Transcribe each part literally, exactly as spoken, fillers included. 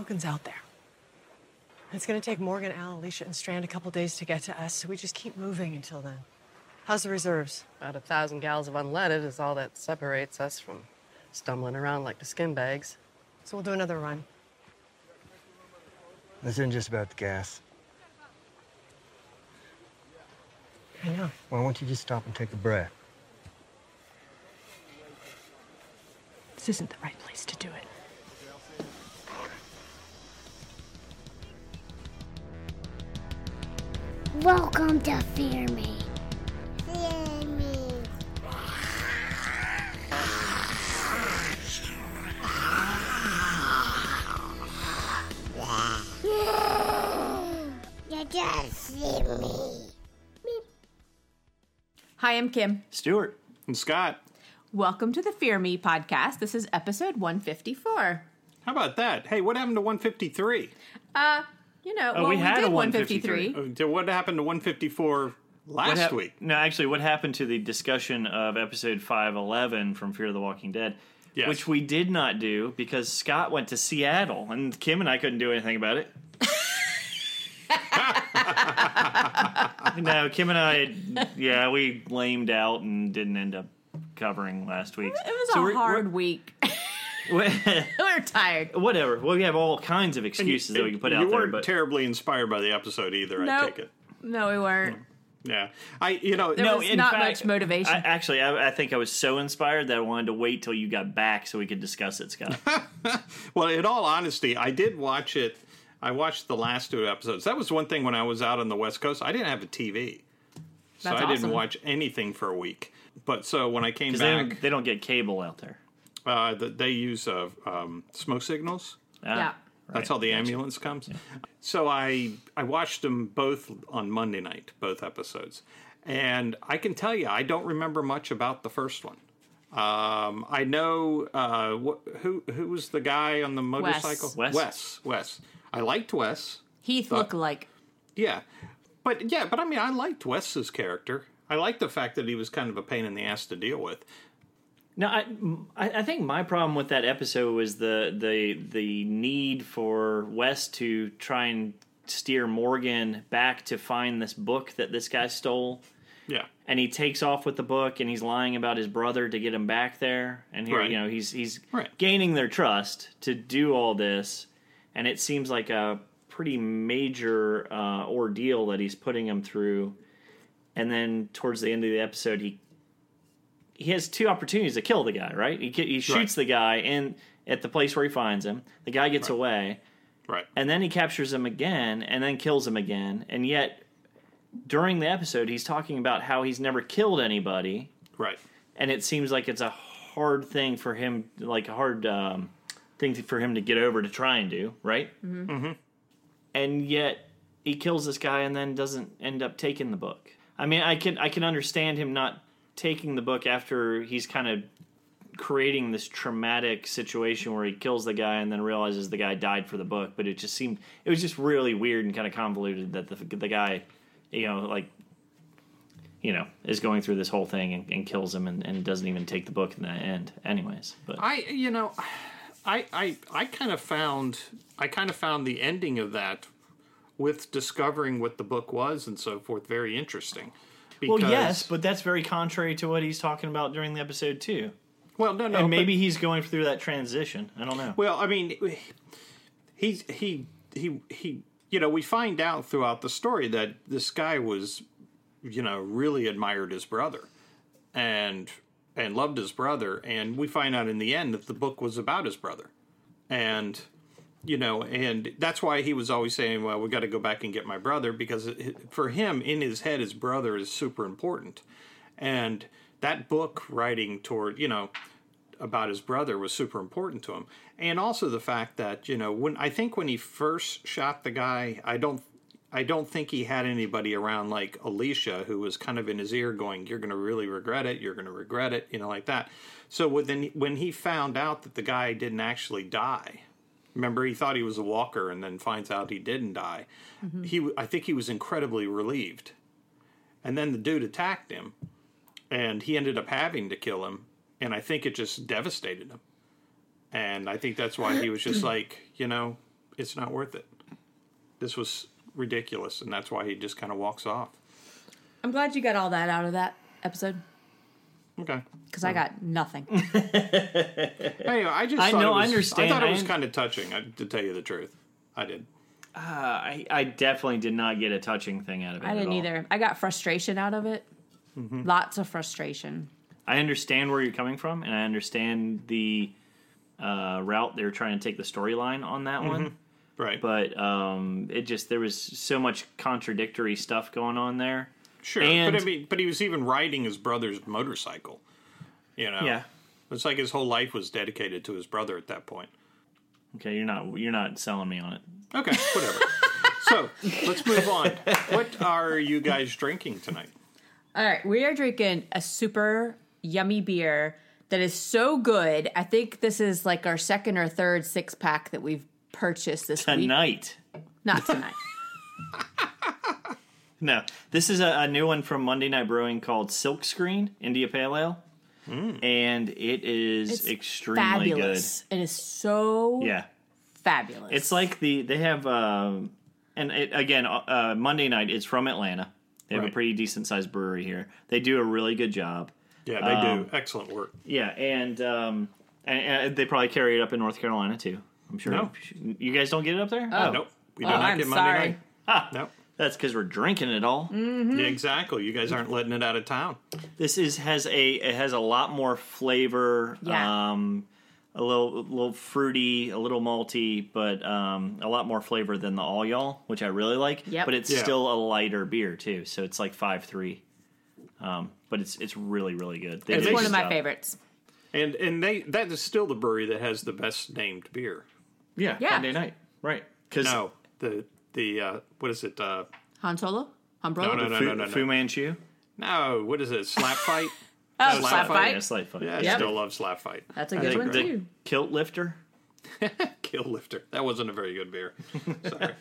Logan's out there. It's gonna take Morgan, Al, Alicia, and Strand a couple days to get to us, so we just keep moving until then. How's the reserves? About a thousand gallons of unleaded is all that separates us from stumbling around like the skin bags. So we'll do another run. This isn't just about the gas. I know. Why won't you just stop and take a breath? This isn't the right place to do it. Welcome to Fear Me. Fear Me. You just see me. Hi, I'm Kim. Stuart. And Scott. Welcome to the Fear Me podcast. This is episode one fifty-four. How about that? Hey, what happened to one fifty-three? Uh, you know, Oh, well, we we, had did a one one fifty-three. fifty-three. Uh, What happened to one fifty-four last What hap- week? No, actually, what happened to the discussion of episode five eleven from Fear the Walking Dead, Yes. which we did not do because Scott went to Seattle, and Kim and I couldn't do anything about it. No, Kim and I, yeah, we lamed out and didn't end up covering last week. It was So a we're- hard we're- week. We're tired. Whatever. Well, we have all kinds of excuses that we can put you out there, weren't but terribly inspired by the episode either, I Nope. take it. No, we weren't. Yeah. I, you know, There no, was in not fact, much motivation. I, actually, I, I think I was so inspired that I wanted to wait till you got back so we could discuss it, Scott. well, in all honesty, I did watch it. I watched the last two episodes. That was one thing when I was out on the West Coast. I didn't have a T V. So That's I awesome. didn't watch anything for a week. But so when I came Because they back, don't, they don't get cable out there. uh, the, they use uh, um, smoke signals. Ah, Yeah. right. That's how the Gotcha. ambulance comes. So I I watched them both on Monday night, both episodes, and I can tell you I don't remember much about the first one. Um, I know uh, wh- who who was the guy on the motorcycle. Wes. Wes. Wes. I liked Wes. Heath Thought- looked like. Yeah, but yeah, but I mean I liked Wes's character. I liked the fact that he was kind of a pain in the ass to deal with. No, I, I I think my problem with that episode was the the the need for Wes to try and steer Morgan back to find this book that this guy stole. Yeah. And he takes off with the book, and he's lying about his brother to get him back there. And here, Right. you know, he's he's Right. gaining their trust to do all this, and it seems like a pretty major uh, ordeal that he's putting him through. And then towards the end of the episode, he he has two opportunities to kill the guy. Right? He ki- he shoots Right. the guy in at the place where he finds him. The guy gets Right. away, Right. and then he captures him again, and then kills him again. And yet, during the episode, he's talking about how he's never killed anybody, Right. and it seems like it's a hard thing for him, like a hard um, thing for him to get over to try and do, right? Mm-hmm. Mm-hmm. And yet, he kills this guy and then doesn't end up taking the book. I mean, I can I can understand him not taking the book after he's kind of creating this traumatic situation where he kills the guy and then realizes the guy died for the book. But it just seemed it was just really weird and kind of convoluted that the the guy, you know, like, you know, is going through this whole thing and, and kills him and, and doesn't even take the book in the end. Anyways, but I, you know, I, I, I kind of found, I kind of found the ending of that with discovering what the book was and so forth very interesting. well, Because- yes, but that's very contrary to what he's talking about during the episode too. well, no, no, And maybe but- he's going through that transition. I don't know. well, I mean, he's he he he. You know, we find out throughout the story that this guy was, you know, really admired his brother, and and loved his brother, and we find out in the end that the book was about his brother, and you know, and that's why he was always saying, well, we got to go back and get my brother, because it, for him, in his head, his brother is super important. And that book writing toward, you know, about his brother was super important to him. And also the fact that, you know, when I think when he first shot the guy, I don't I don't think he had anybody around like Alicia who was kind of in his ear going, you're going to really regret it, you're going to regret it, you know, like that. So when, when he found out that the guy didn't actually die, remember, he thought he was a walker and then finds out he didn't die. Mm-hmm. He, I think he was incredibly relieved. And then the dude attacked him, and he ended up having to kill him, and I think it just devastated him. And I think that's why he was just like, you know, It's not worth it. This was ridiculous, and that's why he just kind of walks off. I'm glad you got all that out of that episode. Okay. Because I got nothing. Hey, I just I thought know, it I was, understand. I thought it I was un- kind of touching, I- to tell you the truth. I did. Uh, I, I definitely did not get a touching thing out of it. I at didn't all. either. I got frustration out of it. Mm-hmm. Lots of frustration. I understand where you're coming from, and I understand the uh, route they're trying to take the storyline on that one. Right. But um, it just there was so much contradictory stuff going on there. Sure. And- but I mean, but he was even riding his brother's motorcycle. You know? Yeah. It's like his whole life was dedicated to his brother at that point. Okay, you're not you're not selling me on it. Okay, whatever. So, let's move on. What are you guys drinking tonight? All right, we are drinking a super yummy beer that is so good. I think this is like our second or third six pack that we've purchased this week. Tonight. Not tonight. No, this is a, a new one from Monday Night Brewing called Silkscreen India Pale Ale, and it is It's extremely fabulous. It is so good. Yeah, fabulous. it's like the they have, um, and it, again, uh, Monday Night is from Atlanta. They have Right. a pretty decent sized brewery here. They do a really good job. Yeah, they Um, do excellent work. Yeah, and, um, and and they probably carry it up in North Carolina too. I'm sure. No. You guys don't get it up there? Oh. Nope, we Oh, do not I'm get Monday sorry. night. Ah, Nope. that's because we're drinking it all. Yeah, exactly. You guys aren't letting it out of town. This is has a it has a lot more flavor. Yeah. Um, a little a little fruity, a little malty, but um, a lot more flavor than the All Y'all, which I really like. Yep. But it's Yeah. still a lighter beer too, so it's like five three. Um, but it's it's really really good. They It's did a one good of my job. favorites. And and they that is still the brewery that has the best named beer. Yeah, Yeah. Monday night, right? Because No, the the uh, what is it? Uh, Han Solo? Han Brolo? No, no, no. Fu, Fu Manchu. no, what is it? Slap fight? Oh, Slap Slap Fight. Fight. Yeah, slight fight. Yeah, I Yep. still love Slap Fight. That's a I good think one, the too. Kilt Lifter. Kill Lifter. That wasn't a very good beer. Sorry.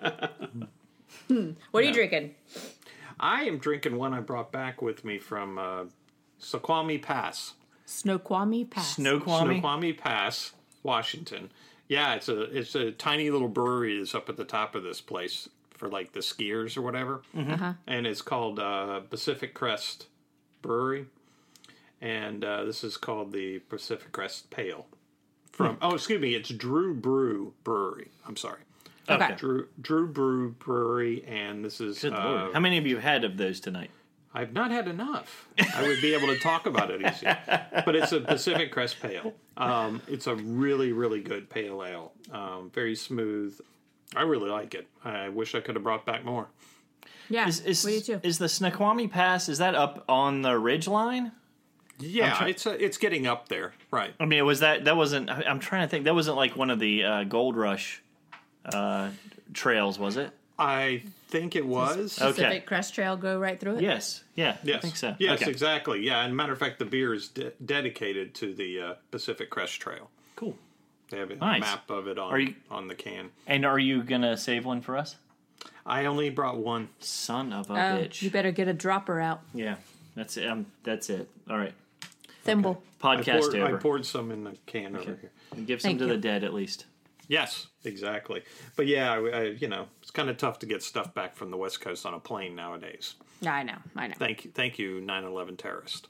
What are you drinking? I am drinking one I brought back with me from uh, Snoqualmie Pass. Snoqualmie Pass. Snoqualmie. Snoqualmie Pass, Washington. Yeah, it's a it's a tiny little brewery that's up at the top of this place for like the skiers or whatever, Uh-huh. and it's called uh, Pacific Crest Brewery, and uh, this is called the Pacific Crest Pale. From oh, excuse me, it's Drew Brew Brewery. I'm sorry, Okay. Drew Drew Brew Brewery, and this is Good uh, lord. How many of you had of those tonight? I've not had enough. I would be able to talk about it easy. But it's a Pacific Crest Pale. Um, it's a really, really good pale ale. Um, very smooth. I really like it. I wish I could have brought back more. Yeah, Is is, we do too. is the Snoqualmie Pass, is that up on the ridge line? Yeah, try- it's a, it's getting up there. Right. I mean, was that that wasn't? I- I'm trying to think. That wasn't like one of the uh, Gold Rush uh, trails, was it? I think it was. Okay. Pacific Crest Trail go right through it? Yes. Yeah. Yes. I think so. Yes, Okay. exactly. Yeah, and matter of fact, the beer is de- dedicated to the uh, Pacific Crest Trail. Cool. They have a Nice. map of it on Are you- on the can. And are you gonna save one for us? I only brought one. Son of a Oh, bitch. you better get a dropper out. Yeah. That's it. Um, that's it. All right. Thimble. I Podcast poured, I over. poured some in the can over here. Give some Thank to you. the dead at least. Yes, exactly. But yeah, I, I, you know, it's kind of tough to get stuff back from the West Coast on a plane nowadays. Yeah, I know. I know. Thank you, thank you, nine eleven terrorist.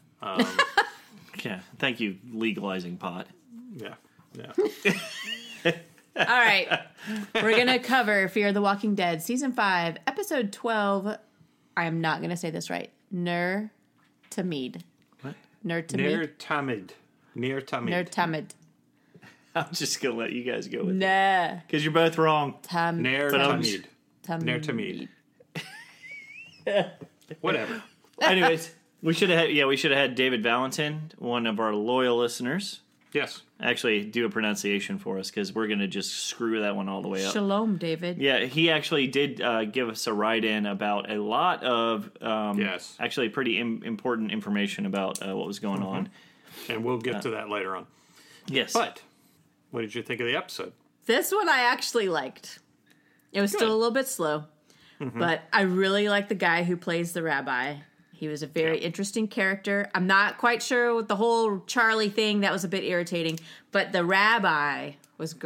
Yeah. Thank you, legalizing pot. Yeah, yeah. All right. We're going to cover Fear the Walking Dead, Season five, Episode twelve. I am not going to say this right. Ner Tamid. What? Ner Near Tamid. Tamid, near Tamid. Ner Tamid. I'm just gonna let you guys go with it Nah. because you're both wrong. Tam. Near But I'm- Tamid. Tam- Near Tamid. Whatever. Anyways, we should have had yeah we should have had David Valentin, one of our loyal listeners, Yes. actually do a pronunciation for us because we're gonna just screw that one all the way up. Shalom, David. Yeah, he actually did uh, give us a write-in about a lot of um, Yes. actually pretty Im- important information about uh, what was going Mm-hmm. on. And we'll get to that later on. Yes, But what did you think of the episode? This one I actually liked. It was still a little bit slow, Mm-hmm. but I really like the guy who plays the rabbi. He was a very Yeah. interesting character. I'm not quite sure with the whole Charlie thing. That was a bit irritating, but the rabbi was great.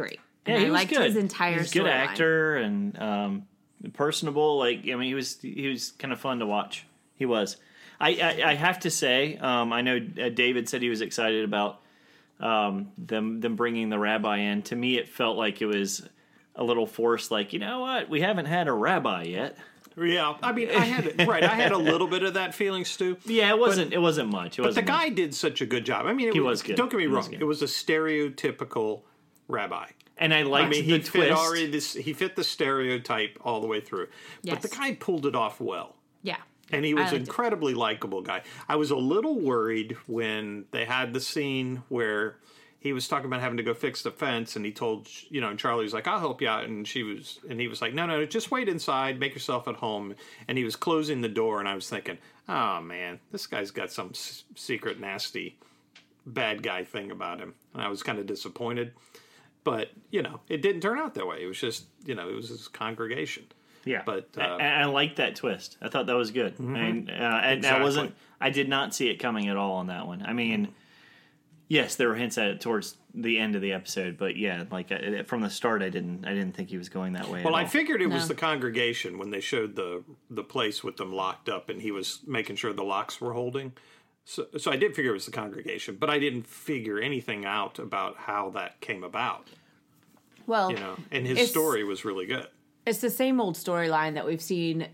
And Yeah, I he was liked good. his entire He's a good storyline. actor and um, personable. Like I mean, he was he was kind of fun to watch. He was. I I, I have to say, um, I know uh, David said he was excited about um, them them bringing the rabbi in. To me, it felt like it was a little forced. Like, you know what, we haven't had a rabbi yet. Yeah, I mean, I had right. I had a little bit of that feeling, Stu. Yeah, it wasn't. it wasn't much. It But the wasn't guy much. did such a good job. I mean, it He was good. Don't get me He was wrong; good. it was a stereotypical rabbi. And I liked I mean, the he twist. fit already this. He fit the stereotype all the way through. But Yes. the guy pulled it off well. Yeah. And he I was liked an it. incredibly likable guy. I was a little worried when they had the scene where he was talking about having to go fix the fence, and he told, you know, and Charlie was like, "I'll help you out," and she was, and he was like, "No, no, just wait inside, make yourself at home." And he was closing the door, and I was thinking, "Oh man, this guy's got some s- secret nasty bad guy thing about him," and I was kind of disappointed. But you know, it didn't turn out that way. It was just, you know, it was his congregation. Yeah, But, uh, I, I liked that twist. I thought that was good. I mean, uh, and I Exactly. wasn't. I did not see it coming at all on that one. I mean, yes, there were hints at it towards the end of the episode, but yeah, like I, from the start, I didn't. I didn't think he was going that way. Well, at I all. figured it was No. the congregation when they showed the the place with them locked up, and he was making sure the locks were holding. So, so I did figure it was the congregation, but I didn't figure anything out about how that came about. Well, You know, and his It's- story was really good. it's the same old storyline that we've seen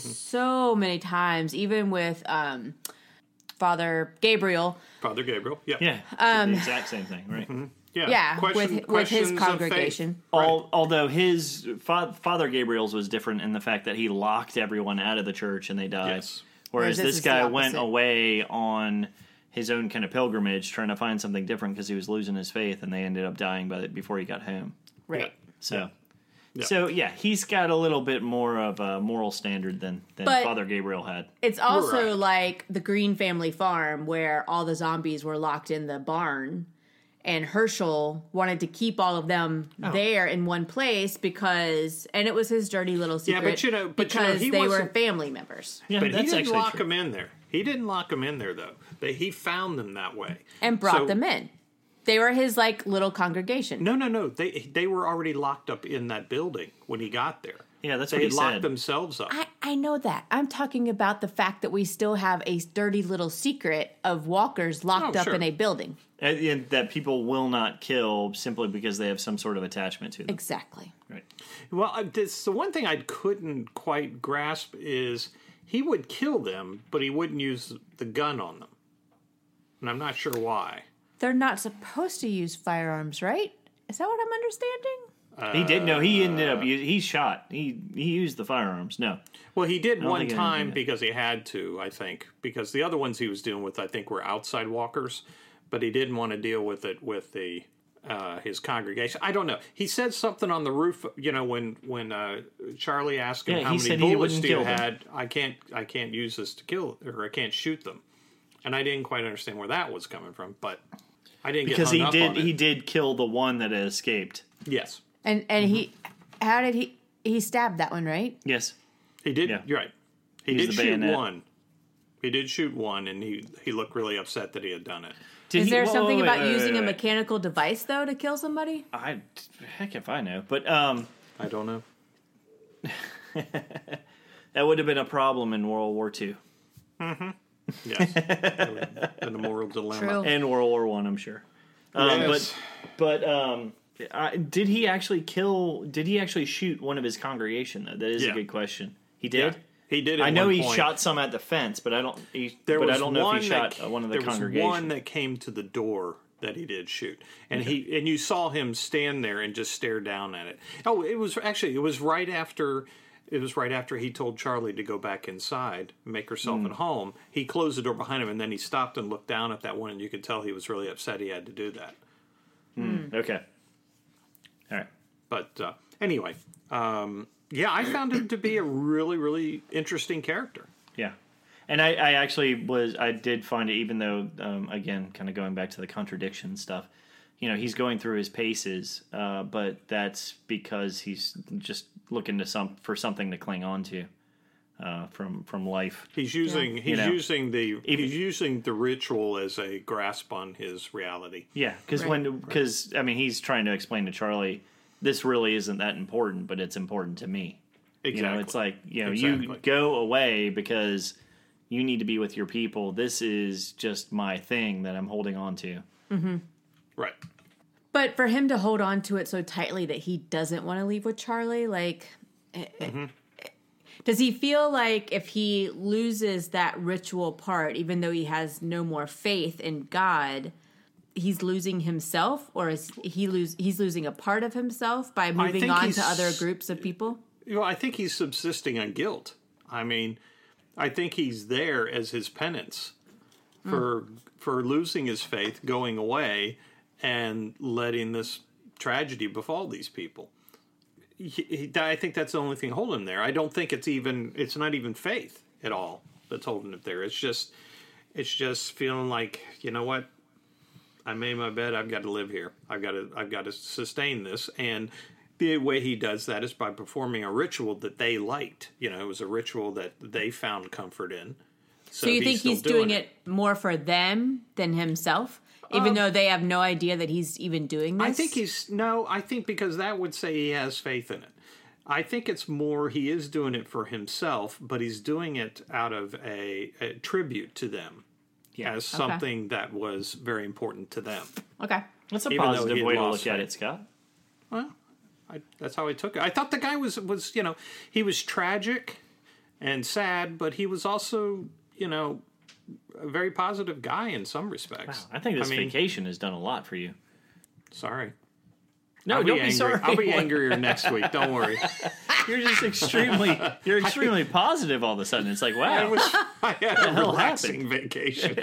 so many times, even with um, Father Gabriel. Father Gabriel, yeah, Yeah, um, the exact same thing, right? yeah, Yeah, Question- with with his questions of faith. congregation. Al although his fa- Father Gabriel's was different in the fact that he locked everyone out of the church and they died. Yes. Whereas Whereas this this is the guy went opposite. away on his own kind of pilgrimage, trying to find something different because he was losing his faith, and they ended up dying by the, before he got home. Right. So, Yeah. so yeah, he's got a little bit more of a moral standard than than But- Father Gabriel had. It's also Right. like the Green family farm where all the zombies were locked in the barn, and Herschel wanted to keep all of them Oh. there in one place because, and it was his dirty little Yeah, secret. but you know- but you know, because he they were wasn't- family members Yeah, But he that's didn't actually lock true. them in there. He didn't lock them in there though. They, he found them that way and brought So- them in. They were his like little congregation. No, no, no. They they were already locked up in that building when he got there. Yeah, that's They what he had locked said. themselves up. I, I know that. I'm talking about the fact that we still have a dirty little secret of walkers locked Oh, up sure. in a building. And- and that people will not kill simply because they have some sort of attachment to them. Exactly. Right. Well, uh, this, the one thing I couldn't quite grasp is he would kill them, but he wouldn't use the gun on them. And I'm not sure why. They're not supposed to use firearms, right? Is that what I'm understanding? He did no. He ended up. He shot. He he used the firearms. No. Well, he did don't one think I time did. because he had to, I think, because the other ones he was dealing with, I think, were outside walkers, but he didn't want to deal with it with the uh, his congregation. I don't know. He said something on the roof, you know, when when uh, Charlie asked him Yeah, how he many said he bullets wouldn't do you kill them. had. I can't I can't use this to kill, or I can't shoot them, and I didn't quite understand where that was coming from, but I didn't get Because hung he up did. on it. He did kill the one that had escaped. Yes, And and he, how did he? He stabbed that one, right? Yes. he did. Yeah. You're right. He Used did the shoot bayonet. one. He did shoot one, and he he looked really upset that he had done it. Did Is he- there whoa, something wait, about wait, wait, using wait, a wait. mechanical device though to kill somebody? I heck if I know, but um, I don't know. that would have been a problem in World War Two Yes, and a moral dilemma. True. and World War One. I'm sure. Um, Yes. But but um, I, did he actually kill? Did he actually shoot one of his congregation? Though that is Yeah. a good question. He Yeah, did. he did. At I know one he point. shot some at the fence, but I don't. He, There but was I don't know one if he that shot ca- uh, one of the there congregation. was one that came to the door that he did shoot, and he and you saw him stand there and just stare down at it. Oh, it was actually it was right after. It was right after he told Charlie to go back inside, make herself Hmm. at home. He closed the door behind him, and then he stopped and looked down at that one, and you could tell he was really upset he had to do that. Okay. All right. But uh, anyway, um, yeah, I found him to be a really, really interesting character. Yeah. And I, I actually was, I did find it, even though, um, again, kind of going back to the contradiction stuff, you know, he's going through his paces, uh, but that's because he's just looking to some for something to cling on to uh, from from life. He's using he's know, using the even- he's using the ritual as a grasp on his reality. Yeah, because Right. when because I mean he's trying to explain to Charlie this really isn't that important, but it's important to me. Exactly. You know, it's like, you know, Exactly. you go away because you need to be with your people. This is just my thing that I'm holding on to. Right. But for him to hold on to it so tightly that he doesn't want to leave with Charlie, like, Mm-hmm. does he feel like if he loses that ritual part, even though he has no more faith in God, he's losing himself, or is he lose he's losing a part of himself by moving think on he's- to other groups of people? You know, I think he's subsisting on guilt. I mean, I think he's there as his penance for for losing his faith, going away, and letting this tragedy befall these people. He, he, I think that's the only thing holding him there. I don't think it's even it's not even faith at all that's holding him there. It's just it's just feeling like, you know what? I made my bed. I've got to live here. I've got to I've got to sustain this. And the way he does that is by performing a ritual that they liked. You know, it was a ritual that they found comfort in. So, you think still he's doing it more for them than himself, even though they have no idea that he's even doing this? I think he's no. I think because that would say he has faith in it. I think it's more he is doing it for himself, but he's doing it out of a, a tribute to them, Yeah. as something that was very important to them. Okay. That's a Even though he positive had way to lost look at faith. it, Scott. Well, I, that's how I took it. I thought the guy was was you know he was tragic and sad, but he was also you know a very positive guy in some respects. I think this mean, vacation has done a lot for you. Sorry. No, I'll don't be be angry. sorry. I'll be angrier next week. Don't worry. You're just extremely, you're extremely positive all of a sudden. It's like, wow. I, was, I had a hell relaxing vacation.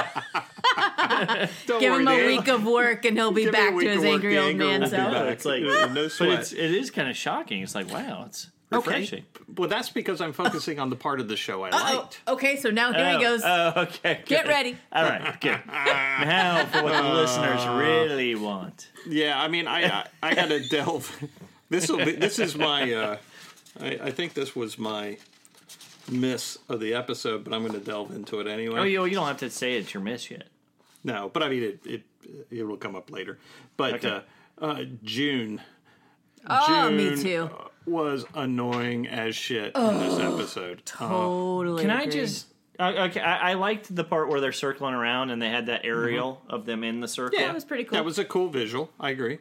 Don't Give worry, him a Dan. week of work and he'll be Give me a back week to his of work, angry the old anger man will be self. back. It's like, no but sweat. it's, it is kind of shocking. It's like, wow, it's Okay. refreshing. Well, that's because I'm focusing on the part of the show I Oh, liked. okay, so now here oh, he goes. Oh, okay. Get good. ready. All right, good. Now for what the listeners really want. Yeah, I mean, I I, I got to delve. This will be. This is my. Uh, I, I think this was my miss of the episode, but I'm going to delve into it anyway. Oh, you, you don't have to say it's your miss yet. No, but I mean, it it, it will come up later. But Okay. uh, uh, June. Oh, me June, too. uh, was annoying as shit in this episode. Uh, Totally. Can I agree. just? Uh, okay, I, I liked the part where they're circling around and they had that aerial Mm-hmm. of them in the circle. That was pretty cool. that was a cool visual. I agree.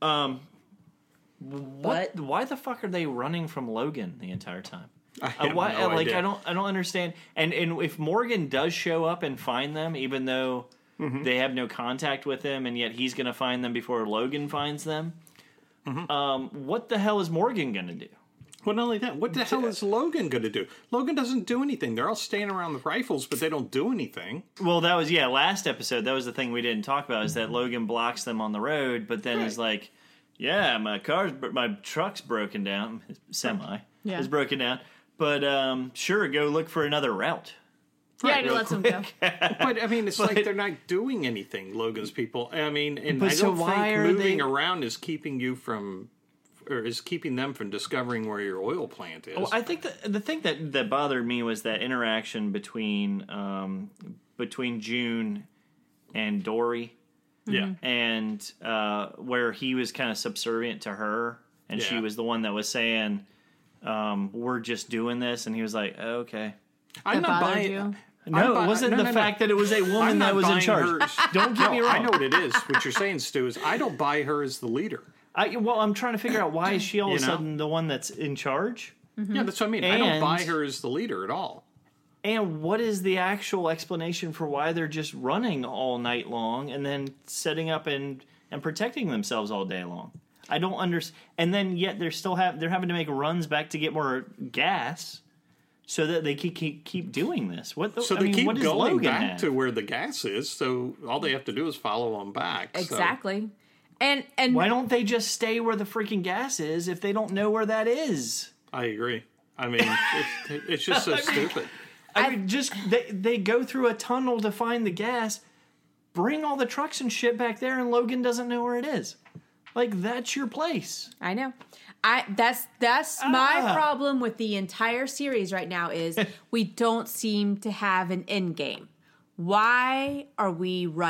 What? Why the fuck are they running from Logan the entire time? I Uh, have why, no uh, like idea. I don't I don't understand. And and if Morgan does show up and find them, even though Mm-hmm. they have no contact with him, and yet he's going to find them before Logan finds them. Mm-hmm. Um, what the hell is Morgan going to do? Well, not only that, what the hell is Logan going to do? Logan doesn't do anything. They're all standing around the rifles, but they don't do anything. Well, that was yeah. Last episode, that was the thing we didn't talk about is that Logan blocks them on the road, but then is like, "Yeah, my car's my truck's broken down. Semi Yeah. is broken down, but um, sure, go look for another route." Yeah, Right, he real lets him go. But I mean, it's like they're not doing anything. Logan's people. I mean, and But I so don't why think are moving they- around is keeping you from, or is keeping them from discovering where your oil plant is. Well, I think the the thing that, that bothered me was that interaction between um, between June and Dory, yeah, and uh, where he was kind of subservient to her, and she Yeah. was the one that was saying, um, "We're just doing this," and he was like, oh, "Okay." I'm That not bothered buying. you? No, I'm it buy- wasn't no, the no, no. fact that it was a I'm woman not that was in buying charge. her as- Don't get No, me wrong. I know what it is. What you're saying, Stu, is I don't buy her as the leader. I, well, I'm trying to figure out why is she all You of a know? sudden the one that's in charge, Yeah, that's what I mean. I don't And- buy her as the leader at all. and what is the actual explanation for why they're just running all night long and then setting up and and protecting themselves all day long? I don't understand. And then yet they're still have they're having to make runs back to get more gas, so that they keep keep, keep doing this. What? The, So I they mean, keep what does going Logan back have? to where the gas is. So all they have to do is follow them back. So- Exactly. And and Why don't they just stay where the freaking gas is if they don't know where that is? I agree. I mean, it's, it's just so stupid. I mean, just they they go through a tunnel to find the gas. Bring all the trucks and shit back there, and Logan doesn't know where it is. Like that's your place. I know. I that's that's my Ah. problem with the entire series right now is we don't seem to have an end game. Why are we running?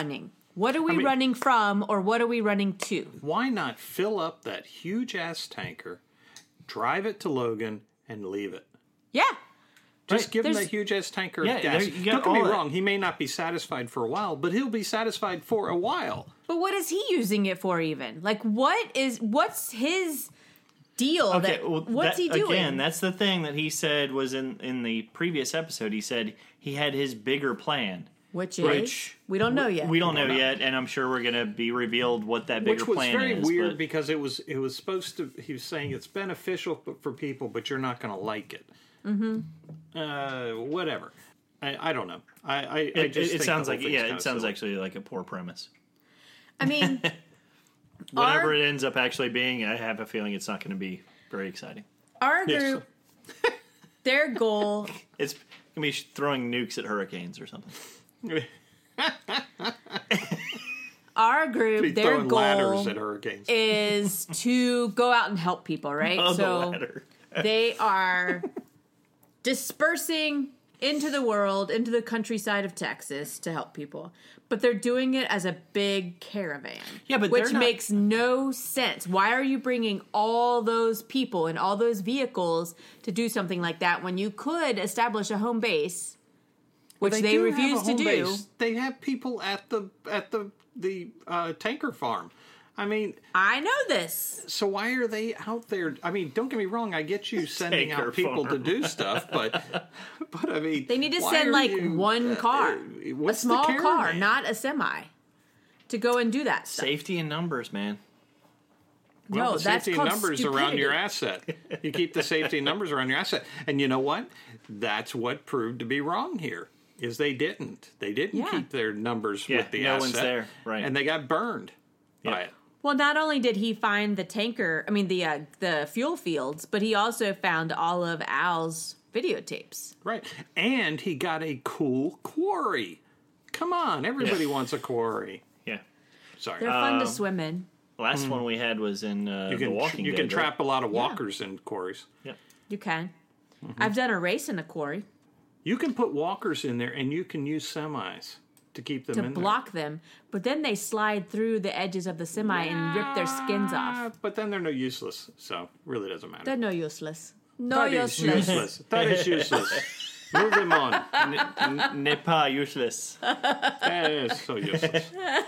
What are we I mean- running from, or what are we running to? Why not fill up that huge ass tanker, drive it to Logan, and leave it? Yeah. Just Right. give him There's- that huge ass tanker Yeah, of gas. there- you got Don't get me all that. wrong; he may not be satisfied for a while, but he'll be satisfied for a while. But what is he using it for even? Like, what is, what's his deal? Okay, that, well, what's that- he doing? Again, that's the thing that he said was in, in the previous episode. He said he had his bigger plan. Which is? Which- we don't know yet. We don't know don't know. yet, and I'm sure we're going to be revealed what that bigger Which was plan very is. weird but- because it was it was supposed to. He was saying it's beneficial f- for people, but you're not going to like it. Mm-hmm. Uh, whatever. I, I don't know. I I, I It, just it, think it the sounds whole like thing's yeah, kinda it sounds silly. actually like a poor premise. I mean, Whatever Our- it ends up actually being, I have a feeling it's not going to be very exciting. our Yes. group, their goal, It's going to be throwing nukes at hurricanes or something. our Be group, their throwing ladders goal at hurricanes. is to go out and help people, right? On the so ladder. they are dispersing into the world, into the countryside of Texas to help people. But they're doing it as a big caravan. Yeah, but which they're not- makes no sense. Why are you bringing all those people and all those vehicles to do something like that when you could establish a home base, which they, do have a refuse to home do? base. They have people at the at the the uh, tanker farm. I mean, I know this. so why are they out there? I mean, don't get me wrong. I get you sending Tanker out people farm. to do stuff, but but I mean, They need to why send are like you- one uh, car, uh, a what's the small car, caravan? not a semi, to go and do that stuff. Safety in numbers, man. Well, No, the that's safety called numbers around your stupidity. asset. You keep the safety numbers around your asset, and you know what? That's what proved to be wrong here. Is they didn't. They didn't Yeah. keep their numbers Yeah, with the no asset. one's there, right. And they got burned by Yeah. it. Well, not only did he find the tanker, I mean the uh, the fuel fields, but he also found all of Al's videotapes. Right. And he got a cool quarry. Come on, everybody Yeah. wants a quarry. Yeah. Sorry. They're fun to swim in. Last one we had was in uh, you The can Walking you Dead. can right? trap a lot of walkers in quarries. Yeah. You can. Mm-hmm. I've done a race in a quarry You can put walkers in there, and you can use semis to keep them to in block them, but then they slide through the edges of the semi and rip their skins there. off. Ah, but then they're no useless, so really doesn't matter. They're no useless. No That is useless. useless. That is useless. Move them on. N- n'est pas useless. That is so useless.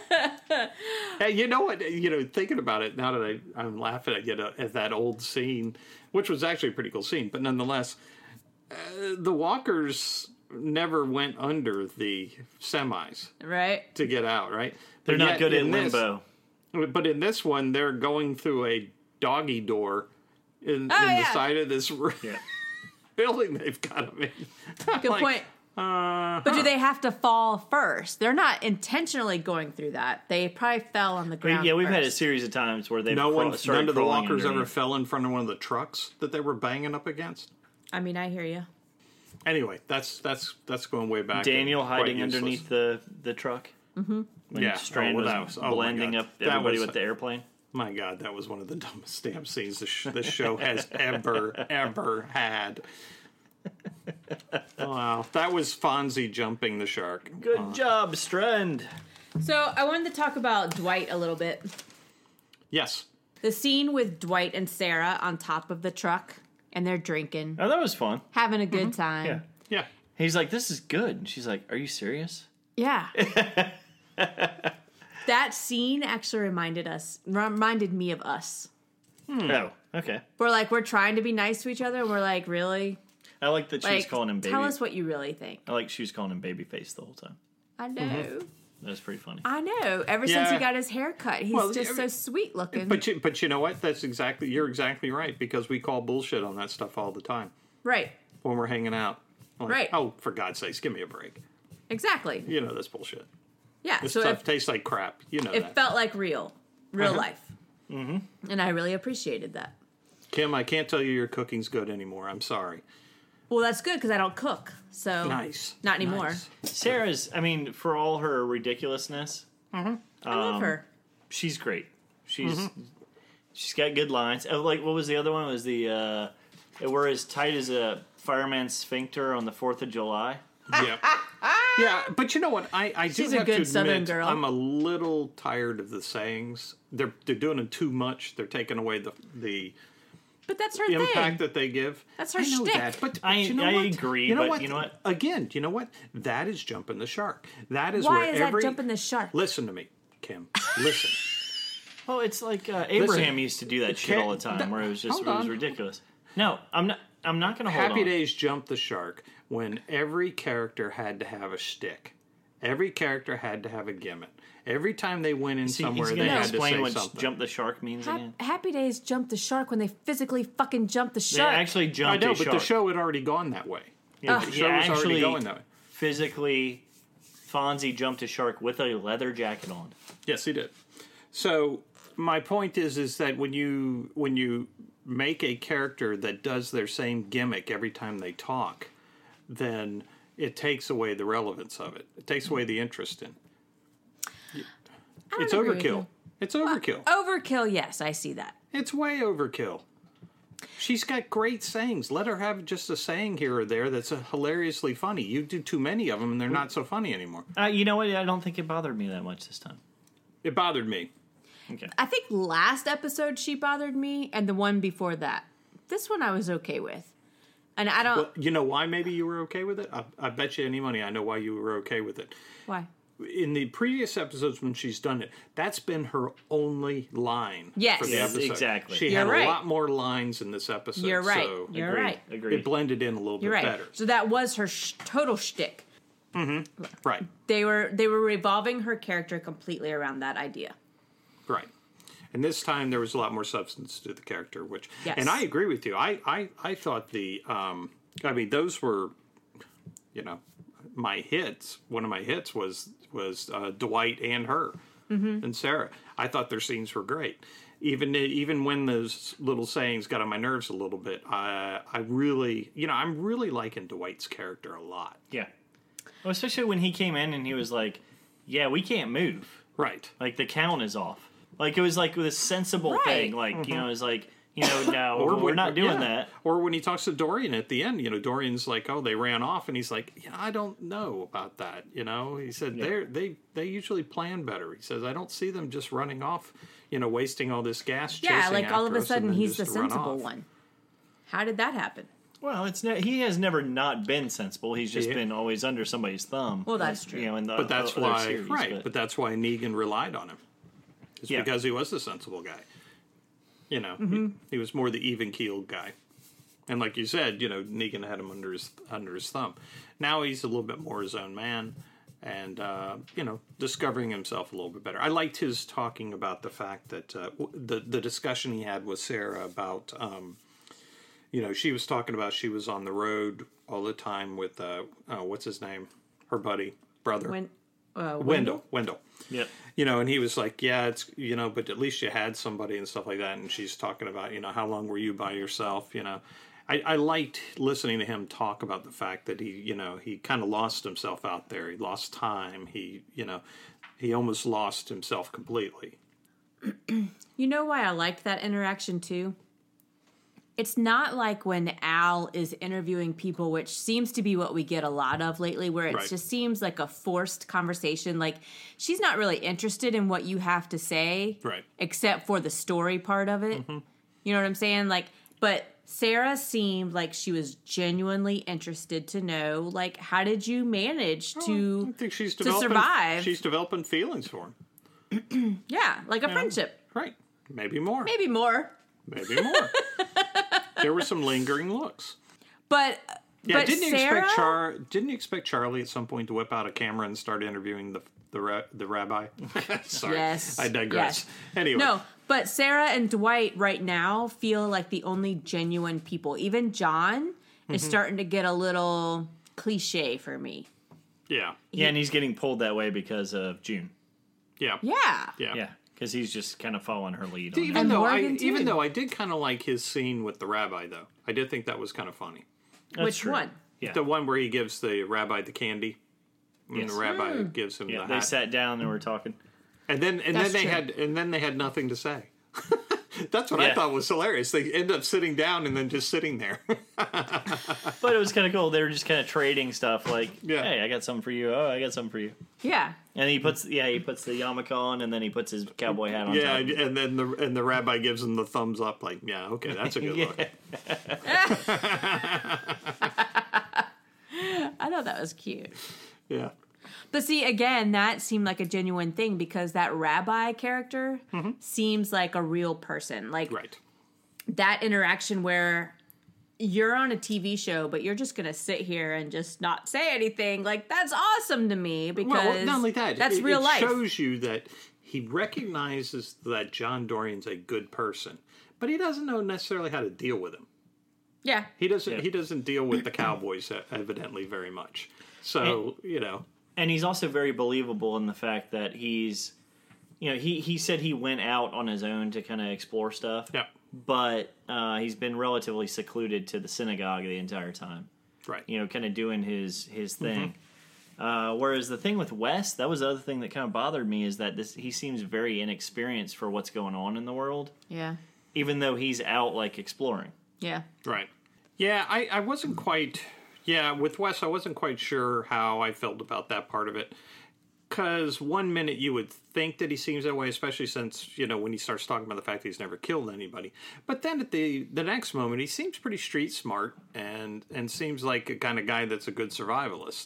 Hey, you know what? You know, thinking about it now that I, I'm laughing at, you know, at that old scene, which was actually a pretty cool scene, but nonetheless, uh, the walkers never went under the semis Right? to get out, right? They're But not yet good at in this- limbo. But in this one, they're going through a doggy door in, in the yeah. side of this r- Yeah. building they've got them in. I'm Good like, point. Uh, But do they have to fall first? They're not intentionally going through that. They probably fell on the ground. Yeah, we've had a first. series of times where they've no craw- one, started none of the crawling walkers ever underneath. fell in front of one of the trucks that they were banging up against. I mean, I hear you. Anyway, that's that's that's going way back. Daniel and quite hiding useless. underneath the, the truck. Mm-hmm. When Yeah. Strand Oh, well, was, that was- oh my blending God. up That everybody was- with the airplane. My God, that was one of the dumbest damn scenes this, sh- this show has ever ever had. Wow, that was Fonzie jumping the shark. Good job, Strand. So I wanted to talk about Dwight a little bit. Yes. The scene with Dwight and Sarah on top of the truck, and they're drinking, Oh, that was fun. having a good time. Yeah. Yeah. He's like, this is good. And she's like, are you serious? Yeah. That scene actually reminded us, reminded me of us. Oh, okay. We're like, we're trying to be nice to each other, and we're like, really? I like that she was Like, calling him baby. tell us what you really think. I like she was calling him babyface the whole time. I know. That was pretty funny. I know. Ever since he Yeah. got his hair cut, he's Well, just I so mean- sweet looking. But you, but you know what? That's exactly you're exactly right because we call bullshit on that stuff all the time right. when we're hanging out. Like, Right. Oh, for God's sakes, give me a break. Exactly. You know that's bullshit. Yeah. This so stuff it, tastes like crap. You know it that. felt like real, real Uh-huh. life. Mm-hmm. And I really appreciated that. Kim, I can't tell you your cooking's good anymore. I'm sorry. Well, that's good because I don't cook. So Nice. not anymore. Nice. Sarah's, I mean, for all her ridiculousness, I love her. she's great. She's she's got good lines. Oh, like what was the other one? It was the uh, we're as tight as a fireman's sphincter on the Fourth of July. Yeah. Yeah, but you know what? I, I do She's a have good to Southern admit, girl. I'm a little tired of the sayings. They're they're doing it too much. They're taking away the the But that's her impact thing. that they give. That's her I know shtick. that, but, but I- you know I what? agree, You know but what? you know what? Again, you know what? That is jumping the shark. That is Why where is that every jumping the shark? Listen to me, Kim. Listen. Well, it's like uh, Abraham Listen, used to do that shit can't- all the time, that- where it was just hold it was on. ridiculous. No, I'm not. I'm not going to hold Happy on. Days jumped the shark when every character had to have a shtick. Every character had to have a gimmick. Every time they went in Is he, somewhere, is he they going to had to explain say what something. jump the shark means Ha- again? Happy Days jumped the shark when they physically fucking jumped the They shark. actually I jumped know, a but shark. the show had already gone that way. Yeah, the but show he was already actually going that way. physically, Fonzie jumped a shark with a leather jacket on. Yes, he did. So my point is, is that when you when you make a character that does their same gimmick every time they talk, then it takes away the relevance of it. It takes away the interest in. It's agree with overkill. you. It's overkill. Overkill, yes, I see that. It's way overkill. She's got great sayings. Let her have just a saying here or there that's uh hilariously funny. You do too many of them, and they're not so funny anymore. Uh, you know what? I don't think it bothered me that much this time. It bothered me. Okay. I think last episode she bothered me, and the one before that. This one I was okay with. And I don't... Well, you know why maybe you were okay with it? I, I bet you any money I know why you were okay with it. Why? In the previous episodes when she's done it, that's been her only line Yes. for the Yes, episode. exactly. She You're had right. a lot more lines in this episode. You're right. So You're Agreed. right. Agreed. it blended in a little You're bit right. better. So that was her sh- total shtick. Right. They were they were revolving her character completely around that idea. Right. And this time there was a lot more substance to the character, which Yes. and I agree with you. I, I, I thought the um I mean those were you know my hits. One of my hits was was uh, Dwight and her Mm-hmm. and Sarah. I thought their scenes were great. Even even when those little sayings got on my nerves a little bit, I I really you know I'm really liking Dwight's character a lot. Yeah. Well, especially when he came in and he was like, "Yeah, we can't move. Right. Like the count is off." Like it was like this sensible Right. thing. Like you know, it's like you know, no, Or we're when- not doing yeah. that. Or when he talks to Dorian at the end, you know, Dorian's like, "Oh, they ran off," and he's like, "Yeah, I don't know about that." You know, he said Yeah. they're they they usually plan better. He says, "I don't see them just running off, you know, wasting all this gas." Yeah, chasing like all of after a us and sudden then he's the just run sensible off." one. How did that happen? Well, it's ne- he has never not been sensible. He's just Yeah. been always under somebody's thumb. Well, that's true. You know, in the But that's other why, series, right? but- But that's why Negan relied on him. It's Yeah. because he was the sensible guy. You know, Mm-hmm. he, he was more the even-keeled guy. And like you said, you know, Negan had him under his under his thumb. Now he's a little bit more his own man, and uh, you know, discovering himself a little bit better. I liked his talking about the fact that uh, w- the the discussion he had with Sarah about, um, you know, she was talking about she was on the road all the time with uh, uh, what's his name, her buddy brother, When uh, Wendell. Wendell. Yep. You know, and he was like, yeah, it's, you know, but at least you had somebody and stuff like that. And she's talking about, you know, how long were you by yourself? You know, I, I liked listening to him talk about the fact that he, you know, he kind of lost himself out there. He lost time. He, you know, he almost lost himself completely. You know why I liked that interaction too? It's not like when Al is interviewing people, which seems to be what we get a lot of lately, where it Right. just seems like a forced conversation. Like she's not really interested in what you have to say, Right. except for the story part of it. Mm-hmm. You know what I'm saying? Like, but Sarah seemed like she was genuinely interested to know, like, how did you manage to I think she's to developing, survive? She's developing feelings for him. Yeah, like a friendship, Right. Maybe more. maybe more. Maybe more. There were some lingering looks. But Yeah, but didn't you Sarah, expect Char? Didn't you expect Charlie at some point to whip out a camera and start interviewing the the ra- the rabbi? Sorry, Yes. I digress. Yes. Anyway, No, but Sarah and Dwight right now feel like the only genuine people. Even John Mm-hmm. is starting to get a little cliche for me. yeah, Yeah, and he's getting pulled that way because of June. yeah, Yeah. yeah. Yeah, because he's just kind of following her lead. On Even it. And though I, Morgan, too. even though I did kind of like his scene with the rabbi, though, I did think that was kind of funny. That's Which true. one? Yeah, The one where he gives the rabbi the candy, and Yes. the rabbi Hmm. gives him yeah. the They hat, sat down and were talking. and then and That's then they true. had and then they had nothing to say. That's what I Yeah. thought was hilarious. They end up sitting down and then just sitting there. But it was kind of cool. They were just kind of trading stuff. Like, Yeah. hey, I got something for you. Oh, I got something for you. Yeah. And he puts, yeah, he puts the yarmulke on, and then he puts his cowboy hat on. Yeah, top. and then the and the rabbi gives him the thumbs up, like, yeah, okay, that's a good Yeah. look. I thought that was cute. Yeah, But see, again, that seemed like a genuine thing because that rabbi character seems like a real person. Like right. that interaction where you're on a T V show, but you're just going to sit here and just not say anything. Like, that's awesome to me because Well, not only that, that's it, real it life. shows you that he recognizes that John Dorian's a good person, but he doesn't know necessarily how to deal with him. Yeah. He doesn't. Yeah. He doesn't deal with the Cowboys uh, evidently very much. So you know, And he's also very believable in the fact that he's, you know, he, he said he went out on his own to kind of explore stuff. yeah, But uh, he's been relatively secluded to the synagogue the entire time. right. You know, kind of doing his his thing. Uh, whereas the thing with Wes, that was the other thing that kind of bothered me is that this he seems very inexperienced for what's going on in the world, Yeah. even though he's out like exploring. Yeah. Right. Yeah, I, I wasn't quite. Yeah, with Wes, I wasn't quite sure how I felt about that part of it. Because one minute you would think that he seems that way, especially since, you know, when he starts talking about the fact that he's never killed anybody. But then at the the next moment, he seems pretty street smart and, and seems like a kind of guy that's a good survivalist.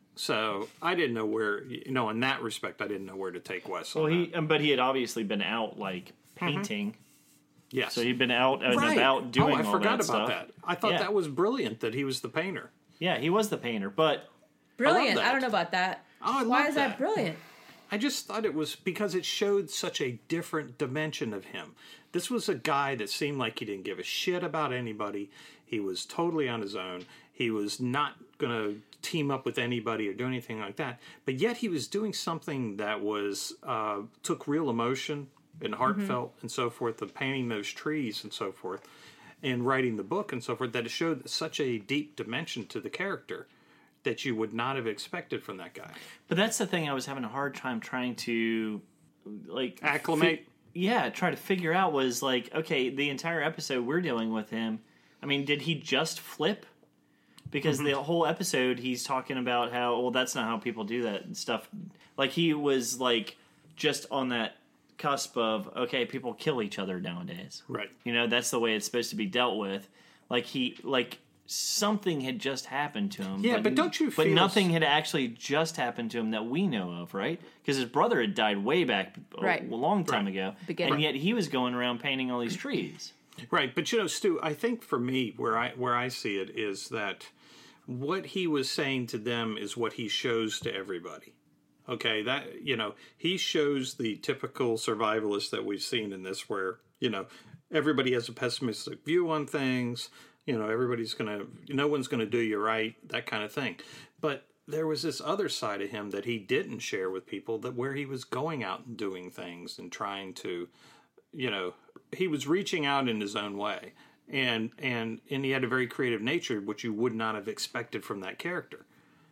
So I didn't know where, you know, in that respect, I didn't know where to take Wes on Well, he that. um, but he had obviously been out like painting, Yes. so he'd been out and Right. about doing oh, I all forgot that about stuff. that. I thought Yeah. that was brilliant that he was the painter. Yeah, he was the painter, but Brilliant. that. I, don't know about that. Oh, I Why love is that that. brilliant? I just thought it was because it showed such a different dimension of him. This was a guy that seemed like he didn't give a shit about anybody. He was totally on his own. He was not going to team up with anybody or do anything like that. But yet he was doing something that was uh, took real emotion and heartfelt and so forth, of painting those trees and so forth, and writing the book and so forth, that it showed such a deep dimension to the character that you would not have expected from that guy. but that's the thing I was having a hard time trying to like Acclimate. fi- yeah, try to figure out was like, okay, the entire episode we're dealing with him. I mean, did he just flip? Because Mm-hmm. the whole episode he's talking about how, well, that's not how people do that and stuff. Like he was like just on that cusp of, okay, people kill each other nowadays. Right. You know, that's the way it's supposed to be dealt with. Like he, like something had just happened to him. Yeah, but don't you But feel- nothing had actually just happened to him that we know of, right? Because his brother had died way back a, Right. a long time Right. ago, Beginning. and yet he was going around painting all these trees. Right, but you know, Stu, I think for me, where I where I see it is that what he was saying to them is what he shows to everybody. Okay, that you know, he shows the typical survivalist that we've seen in this, where you know everybody has a pessimistic view on things. You know, everybody's gonna, no one's gonna do you right, that kind of thing. But there was this other side of him that he didn't share with people, that where he was going out and doing things and trying to, you know, he was reaching out in his own way, and and and he had a very creative nature, which you would not have expected from that character.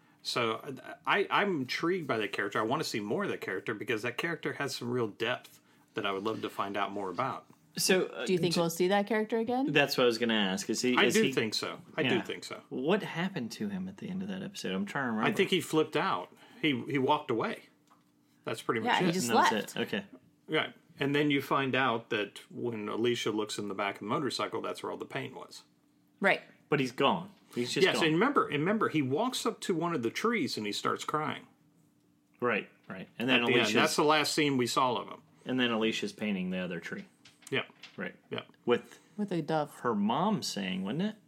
So I, I'm intrigued by that character. I want to see more of that character because that character has some real depth that I would love to find out more about. So, uh, Do you think we'll see that character again? that's what I was going to ask? Is he? I is do he, think so. I yeah. do think so. What happened to him at the end of that episode? I'm trying to remember. I think he flipped out. He he walked away. That's pretty much Yeah, he it. just And that was left. it. Okay. Right. And then you find out that when Alicia looks in the back of the motorcycle, that's where all the paint was. Right. But he's gone. He's just yes, gone. and remember, and remember, he walks up to one of the trees and he starts crying. Right, right. And then At the end. Alicia's, That's the last scene we saw of him. and then Alicia's painting the other tree. Yeah, Right. yeah. With With a dove. her mom saying, wasn't it?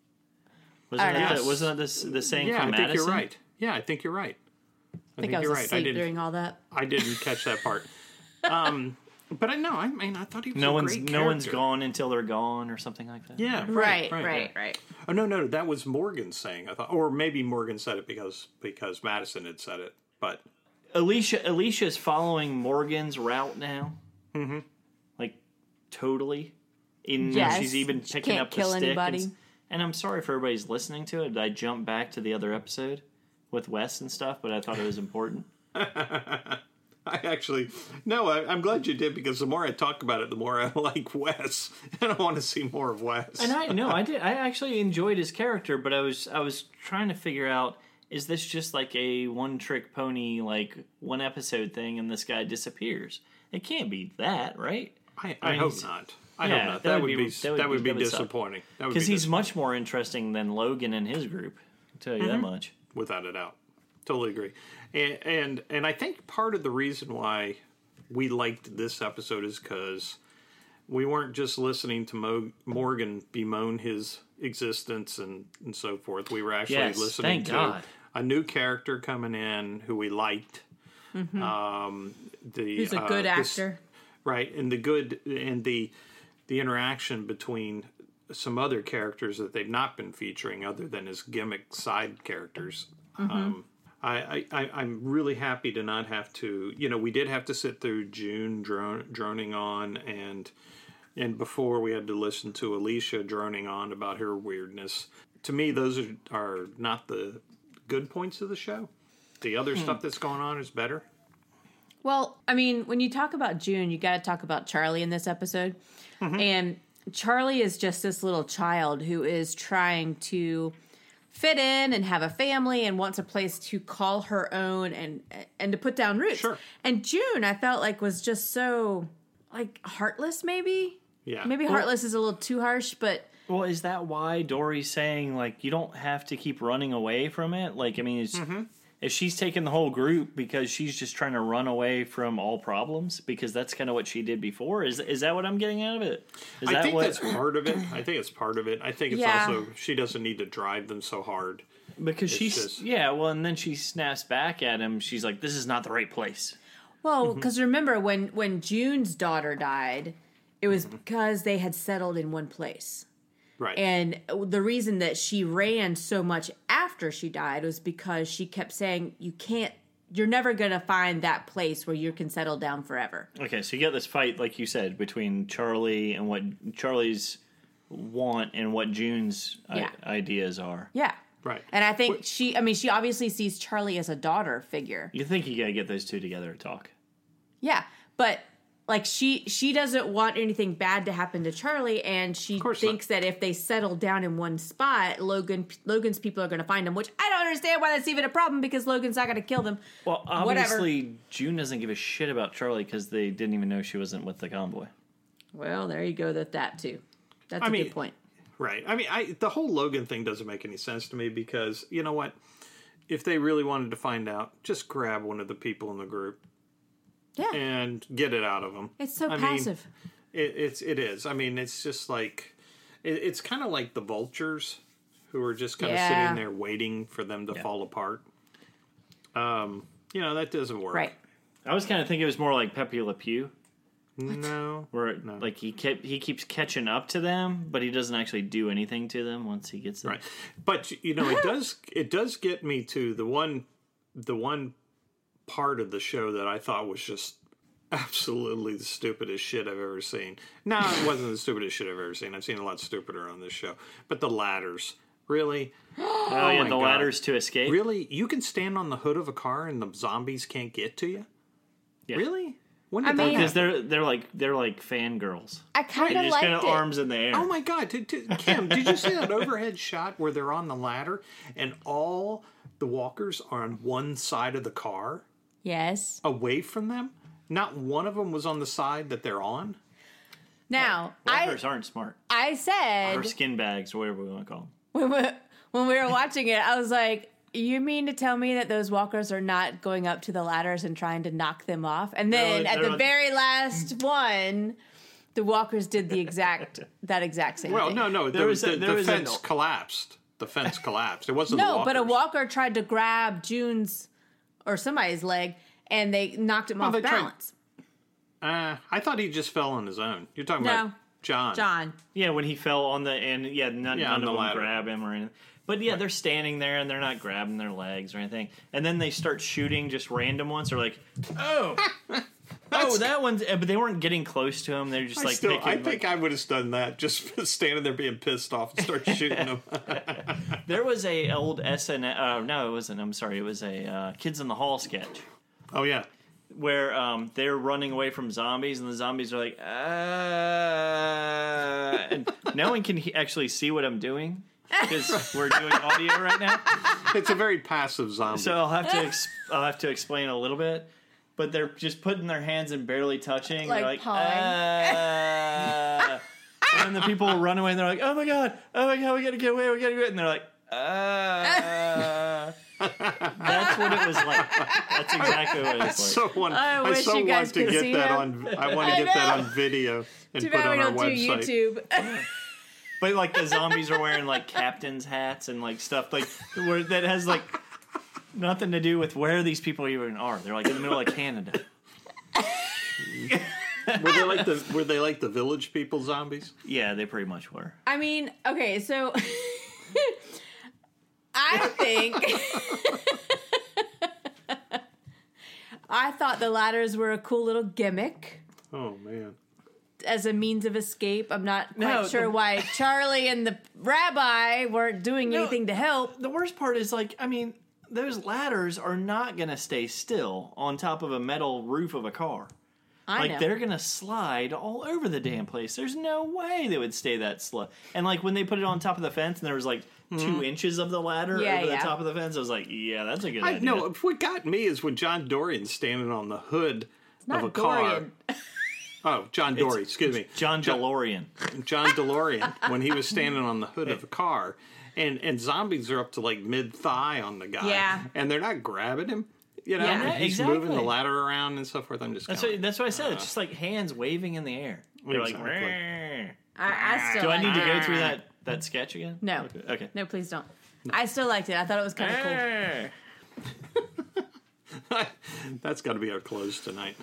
Wasn't I don't that know. the, wasn't that the, the saying Yeah, from I think Madison? you're right. Yeah, I think you're right. I, I think I was you're right. I asleep didn't. during all that. I didn't catch that part. Um, but I know. I mean, I thought he was No a one's great no one's character. gone until they're gone, or something like that. Yeah, Right, right, right, right. right. Oh no, no, that was Morgan saying. I thought, or maybe Morgan said it because because Madison had said it. But Alicia Alicia's following Morgan's route now. Mm-hmm. Like totally. In Yes. she's even She picking can't up the kill stick. anybody. And, and I'm sorry for everybody's listening to it. But I jumped back to the other episode with Wes and stuff, but I thought it was important. I actually, no, I, I'm glad you did, because the more I talk about it, the more I like Wes, and I want to see more of Wes. And I no, I did. I actually enjoyed his character, but I was I was trying to figure out, is this just like a one trick pony, like one episode thing, and this guy disappears? It can't be that, right? I, I, I mean, hope he's- not. I yeah, hope not. that That, would would be- be that would that would be- be, that would suck. disappointing. That would Because be he's disappointing, much more interesting than Logan and his group. I'll tell you that much. without a doubt. Totally agree. And, and and I think part of the reason why we liked this episode is because we weren't just listening to Mo- Morgan bemoan his existence and, and so forth. We were actually Yes, listening thank to God. a new character coming in who we liked. Um, the, Who's a uh, good this- actor. right, and the good and the the interaction between some other characters that they've not been featuring, other than as gimmick side characters. Um, I, I, I'm really happy to not have to. You know, we did have to sit through June drone, droning on, and and before we had to listen to Alicia droning on about her weirdness. To me, those are are not the good points of the show. The other stuff that's going on is better. Well, I mean, when you talk about June, you got to talk about Charlie in this episode. And Charlie is just this little child who is trying to fit in and have a family and wants a place to call her own and and to put down roots. Sure. And June, I felt like was just so like heartless maybe. Yeah. Maybe Well- heartless is a little too harsh, but Well, is that why Dory's saying, like, you don't have to keep running away from it? Like, I mean, it's, if she's taking the whole group because she's just trying to run away from all problems, because that's kind of what she did before. Is is that what I'm getting out of it? Is I that think what? that's part of it. I think it's part of it. I think it's Yeah. also she doesn't need to drive them so hard. Because it's she's just- yeah. Well, and then she snaps back at him. She's like, "This is not the right place." well, because remember when when June's daughter died, it was because they had settled in one place. Right. And the reason that she ran so much after she died was because she kept saying, you can't, you're never going to find that place where you can settle down forever. Okay, so you got this fight, like you said, between Charlie and what Charlie's want and what June's I- Yeah. ideas are. Yeah. Right. And I think she, I mean, she obviously sees Charlie as a daughter figure. You think you gotta get those two together to talk? Yeah. But like she, she doesn't want anything bad to happen to Charlie. And she course not. thinks that if they settle down in one spot, Logan, Logan's people are going to find them, which I don't understand why that's even a problem because Logan's not going to kill them. Well, Whatever. obviously, June doesn't give a shit about Charlie because they didn't even know she wasn't with the convoy. Well, there you go. That, that too. That's I a mean, good point. Right. I mean, I the whole Logan thing doesn't make any sense to me because, you know what? If they really wanted to find out, just grab one of the people in the group Yeah. and get it out of them. It's so I mean, passive. It, it's it is. I mean, it's just like it, it's kind of like the vultures who are just kind of Yeah. sitting there waiting for them to fall apart. Um, you know that doesn't work. Right. I was kind of thinking it was more like Pepe Le Pew, No. where like he kept he keeps catching up to them, but he doesn't actually do anything to them once he gets them. Right. But you know, it does it does get me to the one the one part of the show that I thought was just absolutely the stupidest shit I've ever seen. No, it wasn't the stupidest shit I've ever seen. I've seen a lot stupider on this show. But the ladders. Really? Oh, yeah, my the God. ladders to escape. Really? You can stand on the hood of a car and the zombies can't get to you? Yeah. Really? When I did that mean- Because happen? they're they're like they're like fangirls. I kind They're of just liked kind of it. arms in the air. Oh my God, did, did, Kim, did you see that overhead shot where they're on the ladder and all the walkers are on one side of the car Yes. away from them? Not one of them was on the side that they're on? Now, I Walkers aren't smart. I Or said skin bags, whatever we want to call them. when we, when we were watching it, I was like, you mean to tell me that those walkers are not going up to the ladders and trying to knock them off? And then No, at they're the not. very last one, the walkers did the exact that exact same Well, thing. no, no, There the, was a- the, there the was a- fence collapsed. The fence collapsed. It wasn't the No, but a walkers. walker tried to grab June's or somebody's leg, and they knocked him Well, off they tried- balance. Uh, I thought he just fell on his own. You're talking No. about John. John. Yeah, when he fell on the and yeah, none, Yeah, none on of the them ladder. grab him or anything. But yeah, they're standing there and they're not grabbing their legs or anything. And then they start shooting just random ones. They're like, oh, oh, that one's. eh, But they weren't getting close to him. They're just I, like still, picking. I like- think I would have done that. Just standing there being pissed off and start shooting them. there was a old S N L. Uh, no, it wasn't. I'm sorry. It was a uh, Kids in the Hall sketch. Oh, yeah. where um, they're running away from zombies, and the zombies are like, ah, and no one can he- actually see what I'm doing because we're doing audio right now. It's a very passive zombie. So I'll have to ex- I'll have to explain a little bit. But they're just putting their hands and barely touching. Like they're like, pawing. ah. And then the people run away, and they're like, oh my god, oh my god, we gotta get away, we gotta get away. And they're like, ah. That's what it was like. That's exactly what it I was so like. want, I I wish so you guys want to could get see that him. on. I want to I get that know. on video and Too put bad on we our don't do website. YouTube. But like the zombies are wearing like captain's hats and like stuff like where that has like nothing to do with where these people even are. They're like in the middle of Canada. Were they like the Were they like the Village People zombies? Yeah, they pretty much were. I mean, okay, so I think I thought the ladders were a cool little gimmick Oh man. as a means of escape. I'm not quite No, sure the- why Charlie and the rabbi weren't doing No, anything to help. The worst part is like, I mean, those ladders are not gonna stay still on top of a metal roof of a car. I Like know. they're gonna slide all over the damn place. There's no way they would stay that slow. And like when they put it on top of the fence, and there was like two inches of the ladder Yeah, over yeah. the top of the fence, I was like, yeah, that's a good I idea. know. What got me is when John Dorian standing on the hood Not of a car. Dorian. Oh, John Dory. Excuse me. John DeLorean. John DeLorean when he was standing on the hood of a car, and and zombies are up to like mid thigh on the guy. Yeah. And they're not grabbing him. You know, Yeah, and he's moving the exactly. ladder around and so forth. I'm just. That's kinda what, that's what I said. It's just like hands waving in the air. They're Exactly. like, "Rrrr." I, I still Do I like need to it. go through that, that sketch again? No. Okay. okay. No, please don't. I still liked it. I thought it was kind of cool. Rrrr. That's got to be our close tonight.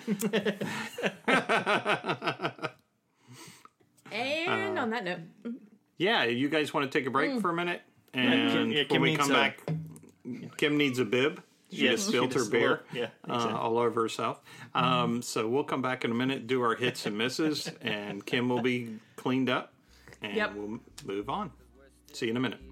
And on that note, Yeah, you guys want to take a break for a minute, Kim- and yeah, when Kim we needs come a- back, Kim needs a bib. She Yes, just she spilled her just beer spilled- yeah, uh, exactly. all over herself. Um, so we'll come back in a minute, do our hits and misses, and Kim will be cleaned up, and Yep. we'll move on. See you in a minute.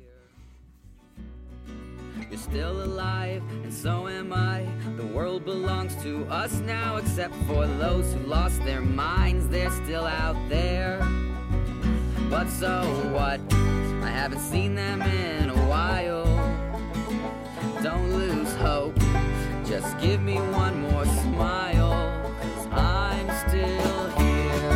You're still alive, and so am I. The world belongs to us now, except for those who lost their minds. They're still out there. But so what? I haven't seen them in a while. Don't lose hope. Just give me one more smile, 'cause I'm still here.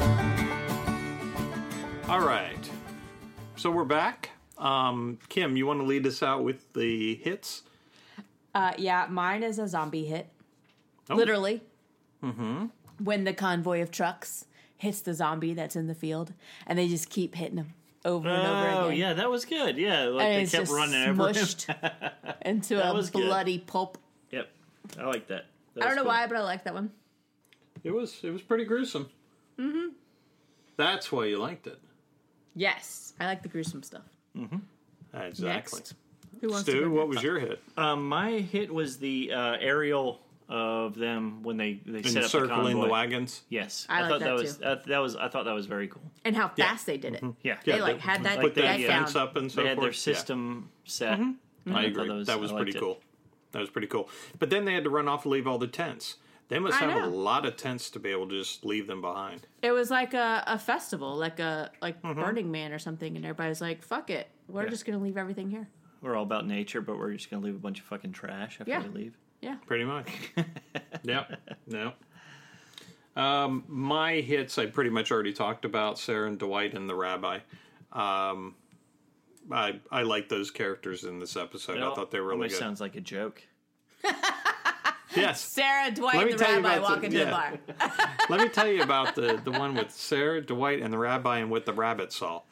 All right. So we're back. Um, Kim, you want to lead us out with the hits? uh, yeah, mine is a zombie hit. Oh. Literally. Mm-hmm. When the convoy of trucks hits the zombie that's in the field, and they just keep hitting him over and over Oh, again. yeah, that was good. Yeah, like And they it's kept just running over him. smushed into That a was good. bloody pulp. Yep, I like that. That I don't was know cool. why, but I like that one. It was it was pretty gruesome. Mm-hmm. That's why you liked it. Yes, I like the gruesome stuff. Exactly. Next. Who wants to Stu, go what next? was your hit? Um, my hit was the uh, aerial of them when they they set up the Encircling convoy. the wagons. Yes, I like thought that that, was too. uh, that was I thought that was very cool. And how fast they did it. Yeah, Yeah, They like they- had that, Like Put that that yeah. fence down. up and so they had forth. their Yeah. system set. I thought agree. That was, that was I pretty liked it. cool. That was pretty cool. But then they had to run off and leave all the tents. They must I have a know. lot of tents to be able to just leave them behind. It was like a, a festival, like a like Burning Man or something, and everybody's like, "Fuck it, we're Yeah. just gonna leave everything here." We're all about nature, but we're just gonna leave a bunch of fucking trash after Yeah. we leave. Yeah. Pretty much. Yep. No. Um, my hits I pretty much already talked about. Sarah and Dwight and the rabbi. Um, I I like those characters in this episode. It I al- thought they were really almost good. sounds like a joke. Yes. Sarah, Dwight, Let me and the tell you rabbi about walk the- into yeah. the bar. Let me tell you about the, the one with Sarah, Dwight, and the rabbi and what the rabbit saw.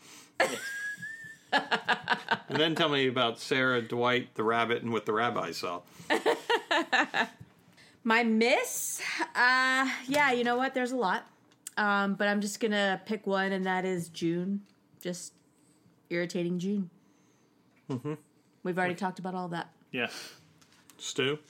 And then tell me about Sarah, Dwight, the rabbit, and what the rabbi saw. My miss, uh, yeah, you know what? There's a lot, um, but I'm just gonna pick one, and that is June. Just irritating June. Mm-hmm. We've already talked about all that. Yeah. Stu?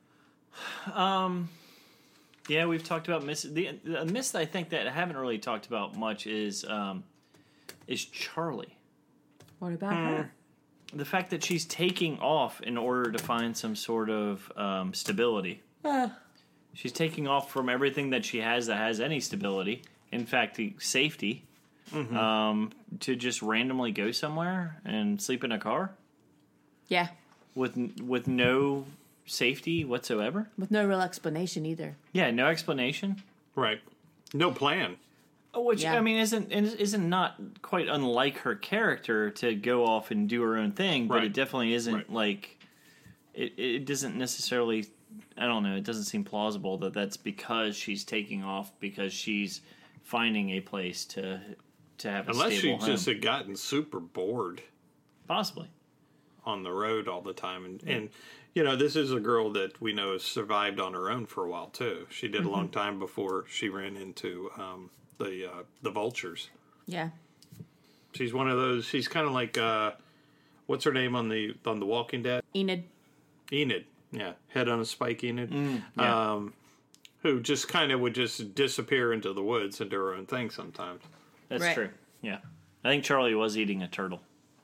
Yeah, we've talked about miss. The, the miss that I think that I haven't really talked about much is um, is Charlie. What about her? The fact that she's taking off in order to find some sort of um, stability. She's taking off from everything that she has that has any stability. In fact, the safety. Mm-hmm. Um, to just randomly go somewhere and sleep in a car Yeah. with with no safety whatsoever. With no real explanation either. Yeah, no explanation. Right. No plan. Which Yeah. I mean, isn't isn't not quite unlike her character to go off and do her own thing, but Right. it definitely isn't Right. like it. It doesn't necessarily. I don't know. It doesn't seem plausible that that's because she's taking off because she's finding a place to to have a Unless she stable home. just had gotten super bored Possibly. on the road all the time. And, and, you know, this is a girl that we know has survived on her own for a while, too. She did a long time before she ran into um, the uh, the vultures. Yeah. She's one of those, she's kind of like, uh, what's her name on the on the Walking Dead? Enid. Enid. Yeah, head on a spike Enid. yeah. Um, who just kind of would just disappear into the woods and do her own thing sometimes. That's Right. true. Yeah. I think Charlie was eating a turtle.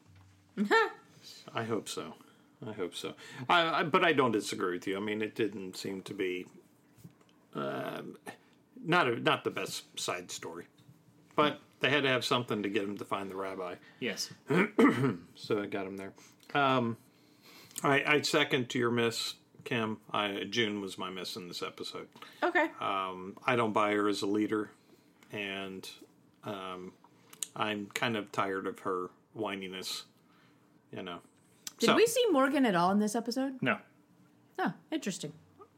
I hope so. I hope so. I, I, but I don't disagree with you. I mean, it didn't seem to be um, not a, not the best side story, but they had to have something to get him to find the rabbi, Yes. so I got him there. Um, I, I second to your miss, Kim. I, June was my miss in this episode. Okay. Um, I don't buy her as a leader, and um, I'm kind of tired of her whininess. You know. Did So- we see Morgan at all in this episode? No. Oh, interesting.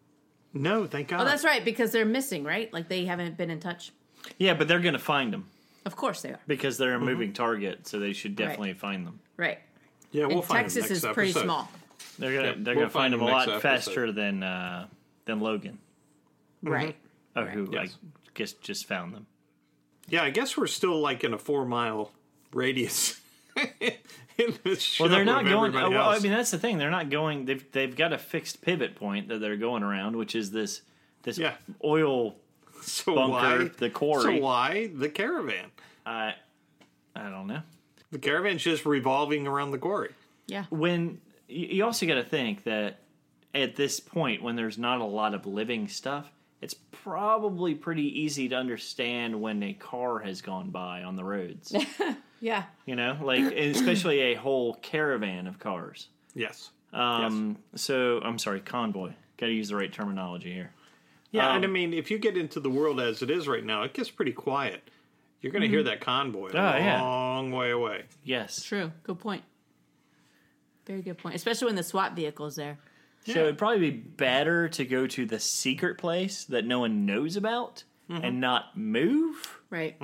No, thank God. Oh, that's right, because they're missing, right? Like they haven't been in touch. Yeah, but they're going to find them Of course they are. because they're a moving target, so they should Right. definitely find them. Right. Yeah, we'll and find him Texas next is pretty episode. small. They're gonna Yep, they're we'll gonna find find them a them lot next faster episode. than uh, than Logan, Right. oh, who Yes. I guess just found them. Yeah, I guess we're still like in a four mile radius. in this show Well, they're not of going. everybody uh, well, I else. mean, that's the thing. They're not going. They've they've got a fixed pivot point that they're going around, which is this this Yeah. oil. so bunker, why the quarry. So why the caravan? I I don't know. The caravan's just revolving around the quarry. Yeah. When you you also got to think that at this point, when there's not a lot of living stuff, it's probably pretty easy to understand when a car has gone by on the roads. Yeah. You know, like especially a whole caravan of cars. Yes. Um, So I'm sorry, convoy. Got to use the right terminology here. Yeah, Um, and I mean, if you get into the world as it is right now, it gets pretty quiet. You're going to hear that convoy a Oh, yeah. long way away. Yes. True. Good point. Very good point. Especially when the SWAT vehicle's there. So it'd probably be better to go to the secret place that no one knows about and not move. Right.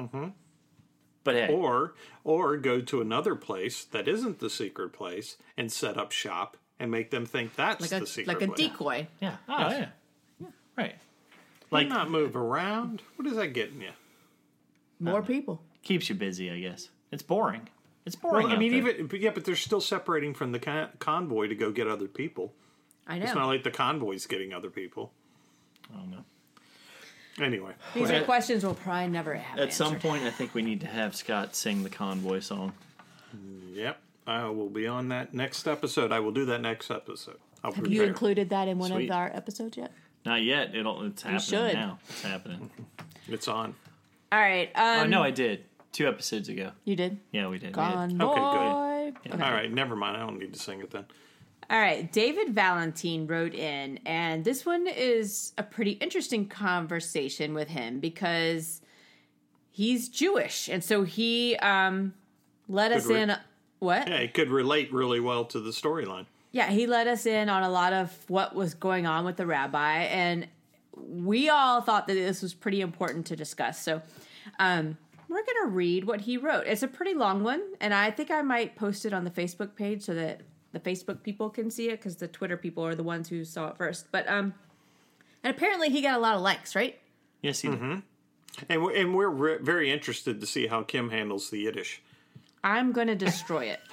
But hey, Or, or go to another place that isn't the secret place and set up shop and make them think that's Like the a secret like a place. decoy. yeah, oh yeah, right. Like Like not move around. What is that getting you? More people. keeps you busy, I guess. It's boring. It's boring. Well, I out mean, there. even but yeah, but they're still separating from the con- convoy to go get other people. I It's not know. like the convoy's getting other people. I don't know. Anyway, These are At- questions we'll probably never have At some answered. point, I think we need to have Scott sing the convoy song. yep, I will be on that next episode. I will do that next episode. I'll Have prepare. you included that in one Sweet. of our episodes yet? Not yet. It'll. It's happening should. now. It's happening. It's on. All right. Um, oh no, I did two episodes ago. You did? Yeah, we did. We had- Convoy. All right, never mind. I don't need to sing it then. All right, David Valentine wrote in, and this one is a pretty interesting conversation with him because he's Jewish, and so he um, let us re- in. What? Yeah, it could relate really well to the storyline. Yeah, he let us in on a lot of what was going on with the rabbi, and we all thought that this was pretty important to discuss. So um, we're going to read what he wrote. It's a pretty long one, and I think I might post it on the Facebook page so that the Facebook people can see it, because the Twitter people are the ones who saw it first. But um, and apparently he got a lot of likes, right? Yes, you did. And we're, and we're re- very interested to see how Kim handles the Yiddish. I'm going to destroy it.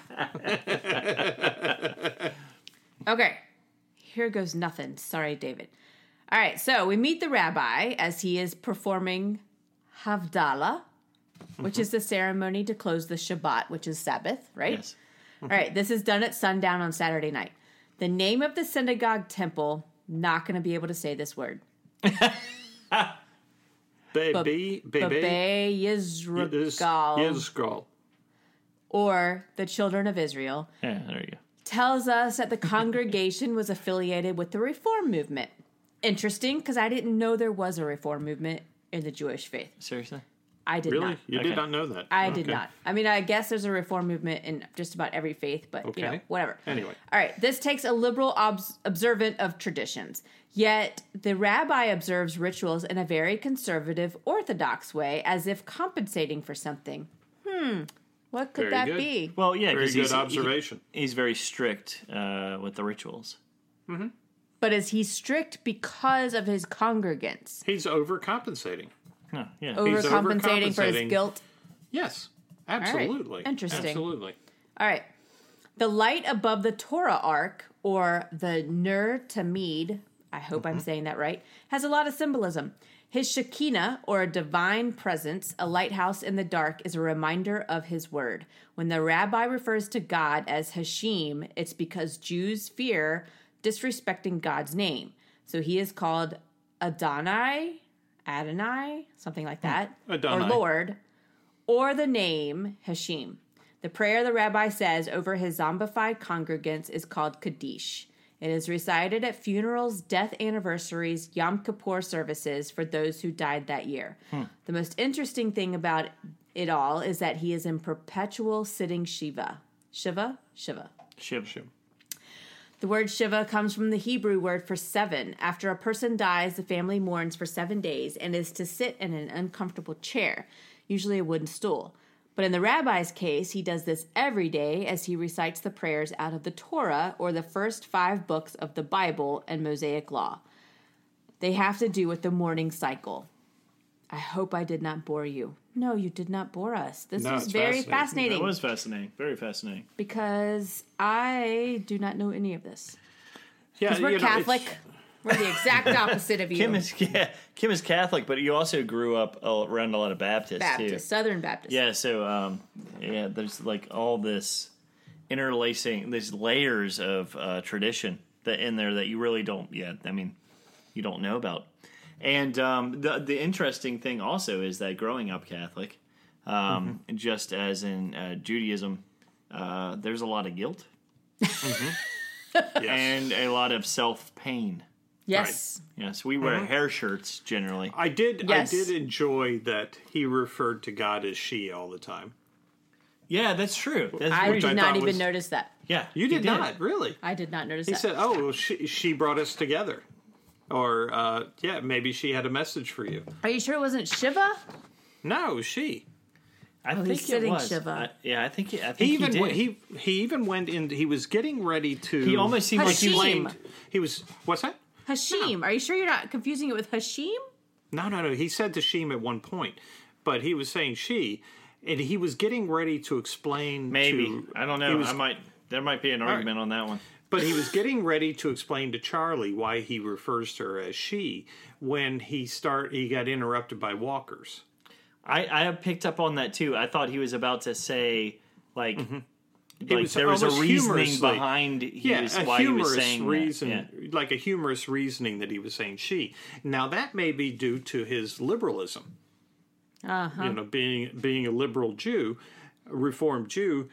Okay, here goes nothing. Sorry, David. All right, so we meet the rabbi as he is performing Havdalah, which is the ceremony to close the Shabbat, which is Sabbath, right? Yes. All right, this is done at sundown on Saturday night. The name of the synagogue temple, not going to be able to say this word. Baby, baby, Bebe is Yisrael, Yisrael. or the children of Israel, Yeah, there you go. tells us that the congregation was affiliated with the Reform movement. Interesting, because I didn't know there was a Reform movement in the Jewish faith. Seriously? I did Really? not. You Okay. did not know that? I did Okay. not. I mean, I guess there's a Reform movement in just about every faith, but you know, Okay. whatever. Anyway. All right. This takes a liberal obs- observant of traditions. Yet the rabbi observes rituals in a very conservative, orthodox way, as if compensating for something. Hmm. What could Very that good. be? Well, yeah, Very because good he's, observation. he- he's very strict uh, with the rituals. But is he strict because of his congregants? He's overcompensating. No, yeah. He's Overcompensating for his overcompensating. guilt? Yes, absolutely. Interesting. Absolutely. All right. The light above the Torah Ark, or the Ner Tamid, I hope I'm saying that right, has a lot of symbolism. His Shekinah, or a divine presence, a lighthouse in the dark, is a reminder of his word. When the rabbi refers to God as Hashem, it's because Jews fear disrespecting God's name. So he is called Adonai, Adonai, something like that, Adonai. or Lord, or the name Hashem. The prayer the rabbi says over his zombified congregants is called Kaddish. It is recited at funerals, death anniversaries, Yom Kippur services for those who died that year. The most interesting thing about it all is that he is in perpetual sitting Shiva. Shiva? Shiva. Shiv, shiv. The word Shiva comes from the Hebrew word for seven. After a person dies, the family mourns for seven days and is to sit in an uncomfortable chair, usually a wooden stool. But in the rabbi's case, he does this every day as he recites the prayers out of the Torah, or the first five books of the Bible and Mosaic Law. They have to do with the mourning cycle. I hope I did not bore you. No, you did not bore us. This No, was it's very fascinating. fascinating, That was fascinating. Very fascinating. because I do not know any of this. Yeah, Because we're you know, it's- Catholic. We're the exact opposite of you. Kim is yeah, Kim is Catholic, but you also grew up around a lot of Baptists, Baptist, too. Southern Baptist. Yeah, so um, yeah, there's like all this interlacing, these layers of uh, tradition that in there that you really don't. Yeah, I mean, you don't know about. And um, the the interesting thing also is that growing up Catholic, um, Mm-hmm. just as in uh, Judaism, uh, there's a lot of guilt Yes. and a lot of self pain. Yes. Yes, we wear hair shirts generally. I did. Yes. I did enjoy that he referred to God as she all the time. Yeah, that's true. That's I very- did I not thought even was- notice that. yeah, You he did, not really. I did not notice He that. said, "Oh, well, she she brought us together," or uh, "Yeah, maybe she had a message for you." Are you sure it wasn't Shiva? No, she. I Oh, think he's it sitting was. Shiva. I, yeah, I think he, I think He he, even did. went, he he even went in. He was getting ready to. He almost seemed like he was. Hashem. He was. What's that? Hashim. Are you sure you're not confusing it with Hashim? No, no, no. He said to Shem at one point, but he was saying she, and he was getting ready to explain. Maybe to, I don't he know. was- I might. There might be an argument on that one. But he was getting ready to explain to Charlie why he refers to her as she when he start he got interrupted by walkers. I I have picked up on that too. I thought he was about to say like. It Like was there was a almost reasoning humorously- behind he Yeah, was, a why he was humorous saying reason, that. Yeah. like a humorous reasoning that he was saying she. Now that may be due to his liberalism. Uh-huh. You know, being being a liberal Jew, a Reformed Jew,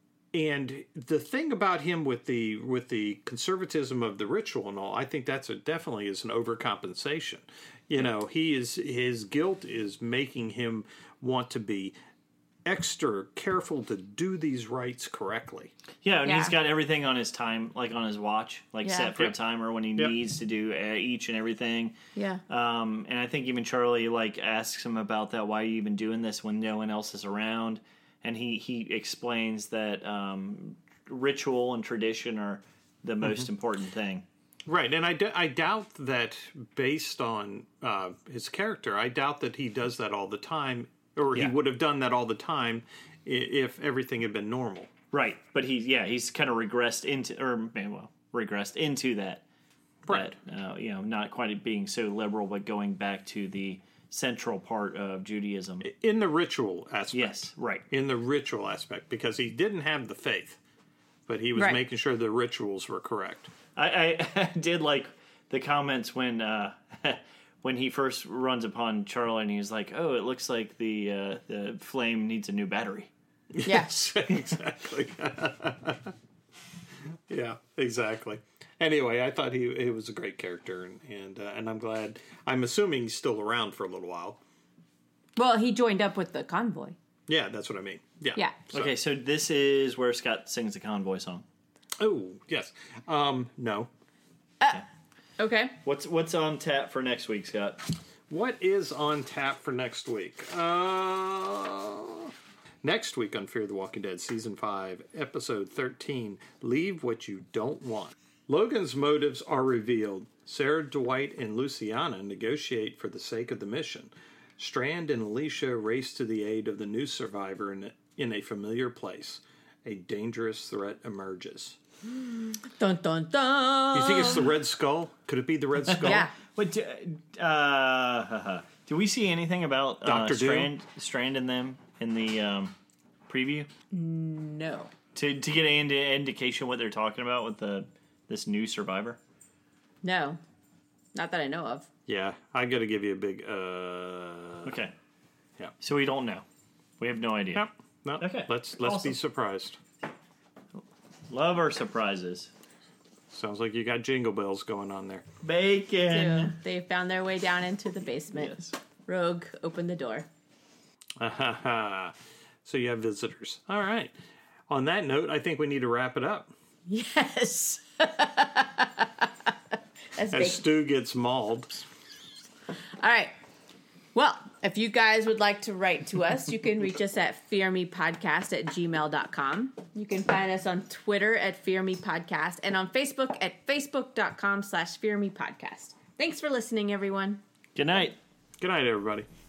and the thing about him with the with the conservatism of the ritual and all, I think that's a, definitely is an overcompensation. You know, he is his guilt is making him want to be extra careful to do these rites correctly. Yeah, and he's Yeah. got everything on his time, like on his watch, like Yeah. set for a Yep. timer when he Yep. needs to do uh, each and everything. Yeah. Um, and I think even Charlie like asks him about that. Why are you even doing this when no one else is around? And he he explains that um, ritual and tradition are the most important thing. Right, and I, d- I doubt that based on uh, his character, I doubt that he does that all the time, or Yeah. he would have done that all the time i- if everything had been normal. Right, but he yeah he's kind of regressed into or well regressed into that. Right. That, uh, you know, not quite being so liberal, but going back to the central part of Judaism. In the ritual aspect. Yes, right. In the ritual aspect, because he didn't have the faith, but he was Right. making sure the rituals were correct. I, I, I did like the comments when uh, when he first runs upon Charlie, and he's like, "Oh, it looks like the uh, the flame needs a new battery." Yes, exactly. Yeah, exactly. Anyway, I thought he he was a great character, and and, uh, and I'm glad. I'm assuming he's still around for a little while. Well, he joined up with the convoy. Yeah, that's what I mean. Yeah. Yeah. So- Okay, so this is where Scott sings the convoy song. Oh yes. Um. No. Okay. What's what's on tap for next week, Scott? What is on tap for next week? Uh, next week on Fear the Walking Dead, Season five, Episode thirteen, Leave What You Don't Want. Logan's motives are revealed. Sarah, Dwight, and Luciana negotiate for the sake of the mission. Strand and Alicia race to the aid of the new survivor in a, in a familiar place. A dangerous threat emerges. Dun dun dun. You think it's the Red Skull? Could it be the Red Skull? Yeah. But uh, do we see anything about uh, Doctor Doom? Strand, Strand and them in the um, preview No. to to get an indi- indication what they're talking about with the this new survivor? No. Not that I know of. Yeah, I got to give you a big. Uh, Okay. Yeah. So we don't know. We have no idea. Yep. No. Okay. Let's let's Awesome. be surprised. Love our surprises. Sounds like you got jingle bells going on there. Bacon. So they found their way down into the basement. Yes. Rogue opened the door. So you have visitors. All right. On that note, I think we need to wrap it up. Yes. That's As big. Stu gets mauled. All right. Well, if you guys would like to write to us, you can reach us at fearmepodcast at gmail dot com. You can find us on Twitter at fearmepodcast and on Facebook at facebook.com slash fearmepodcast. Thanks for listening, everyone. Good night. Good night, everybody.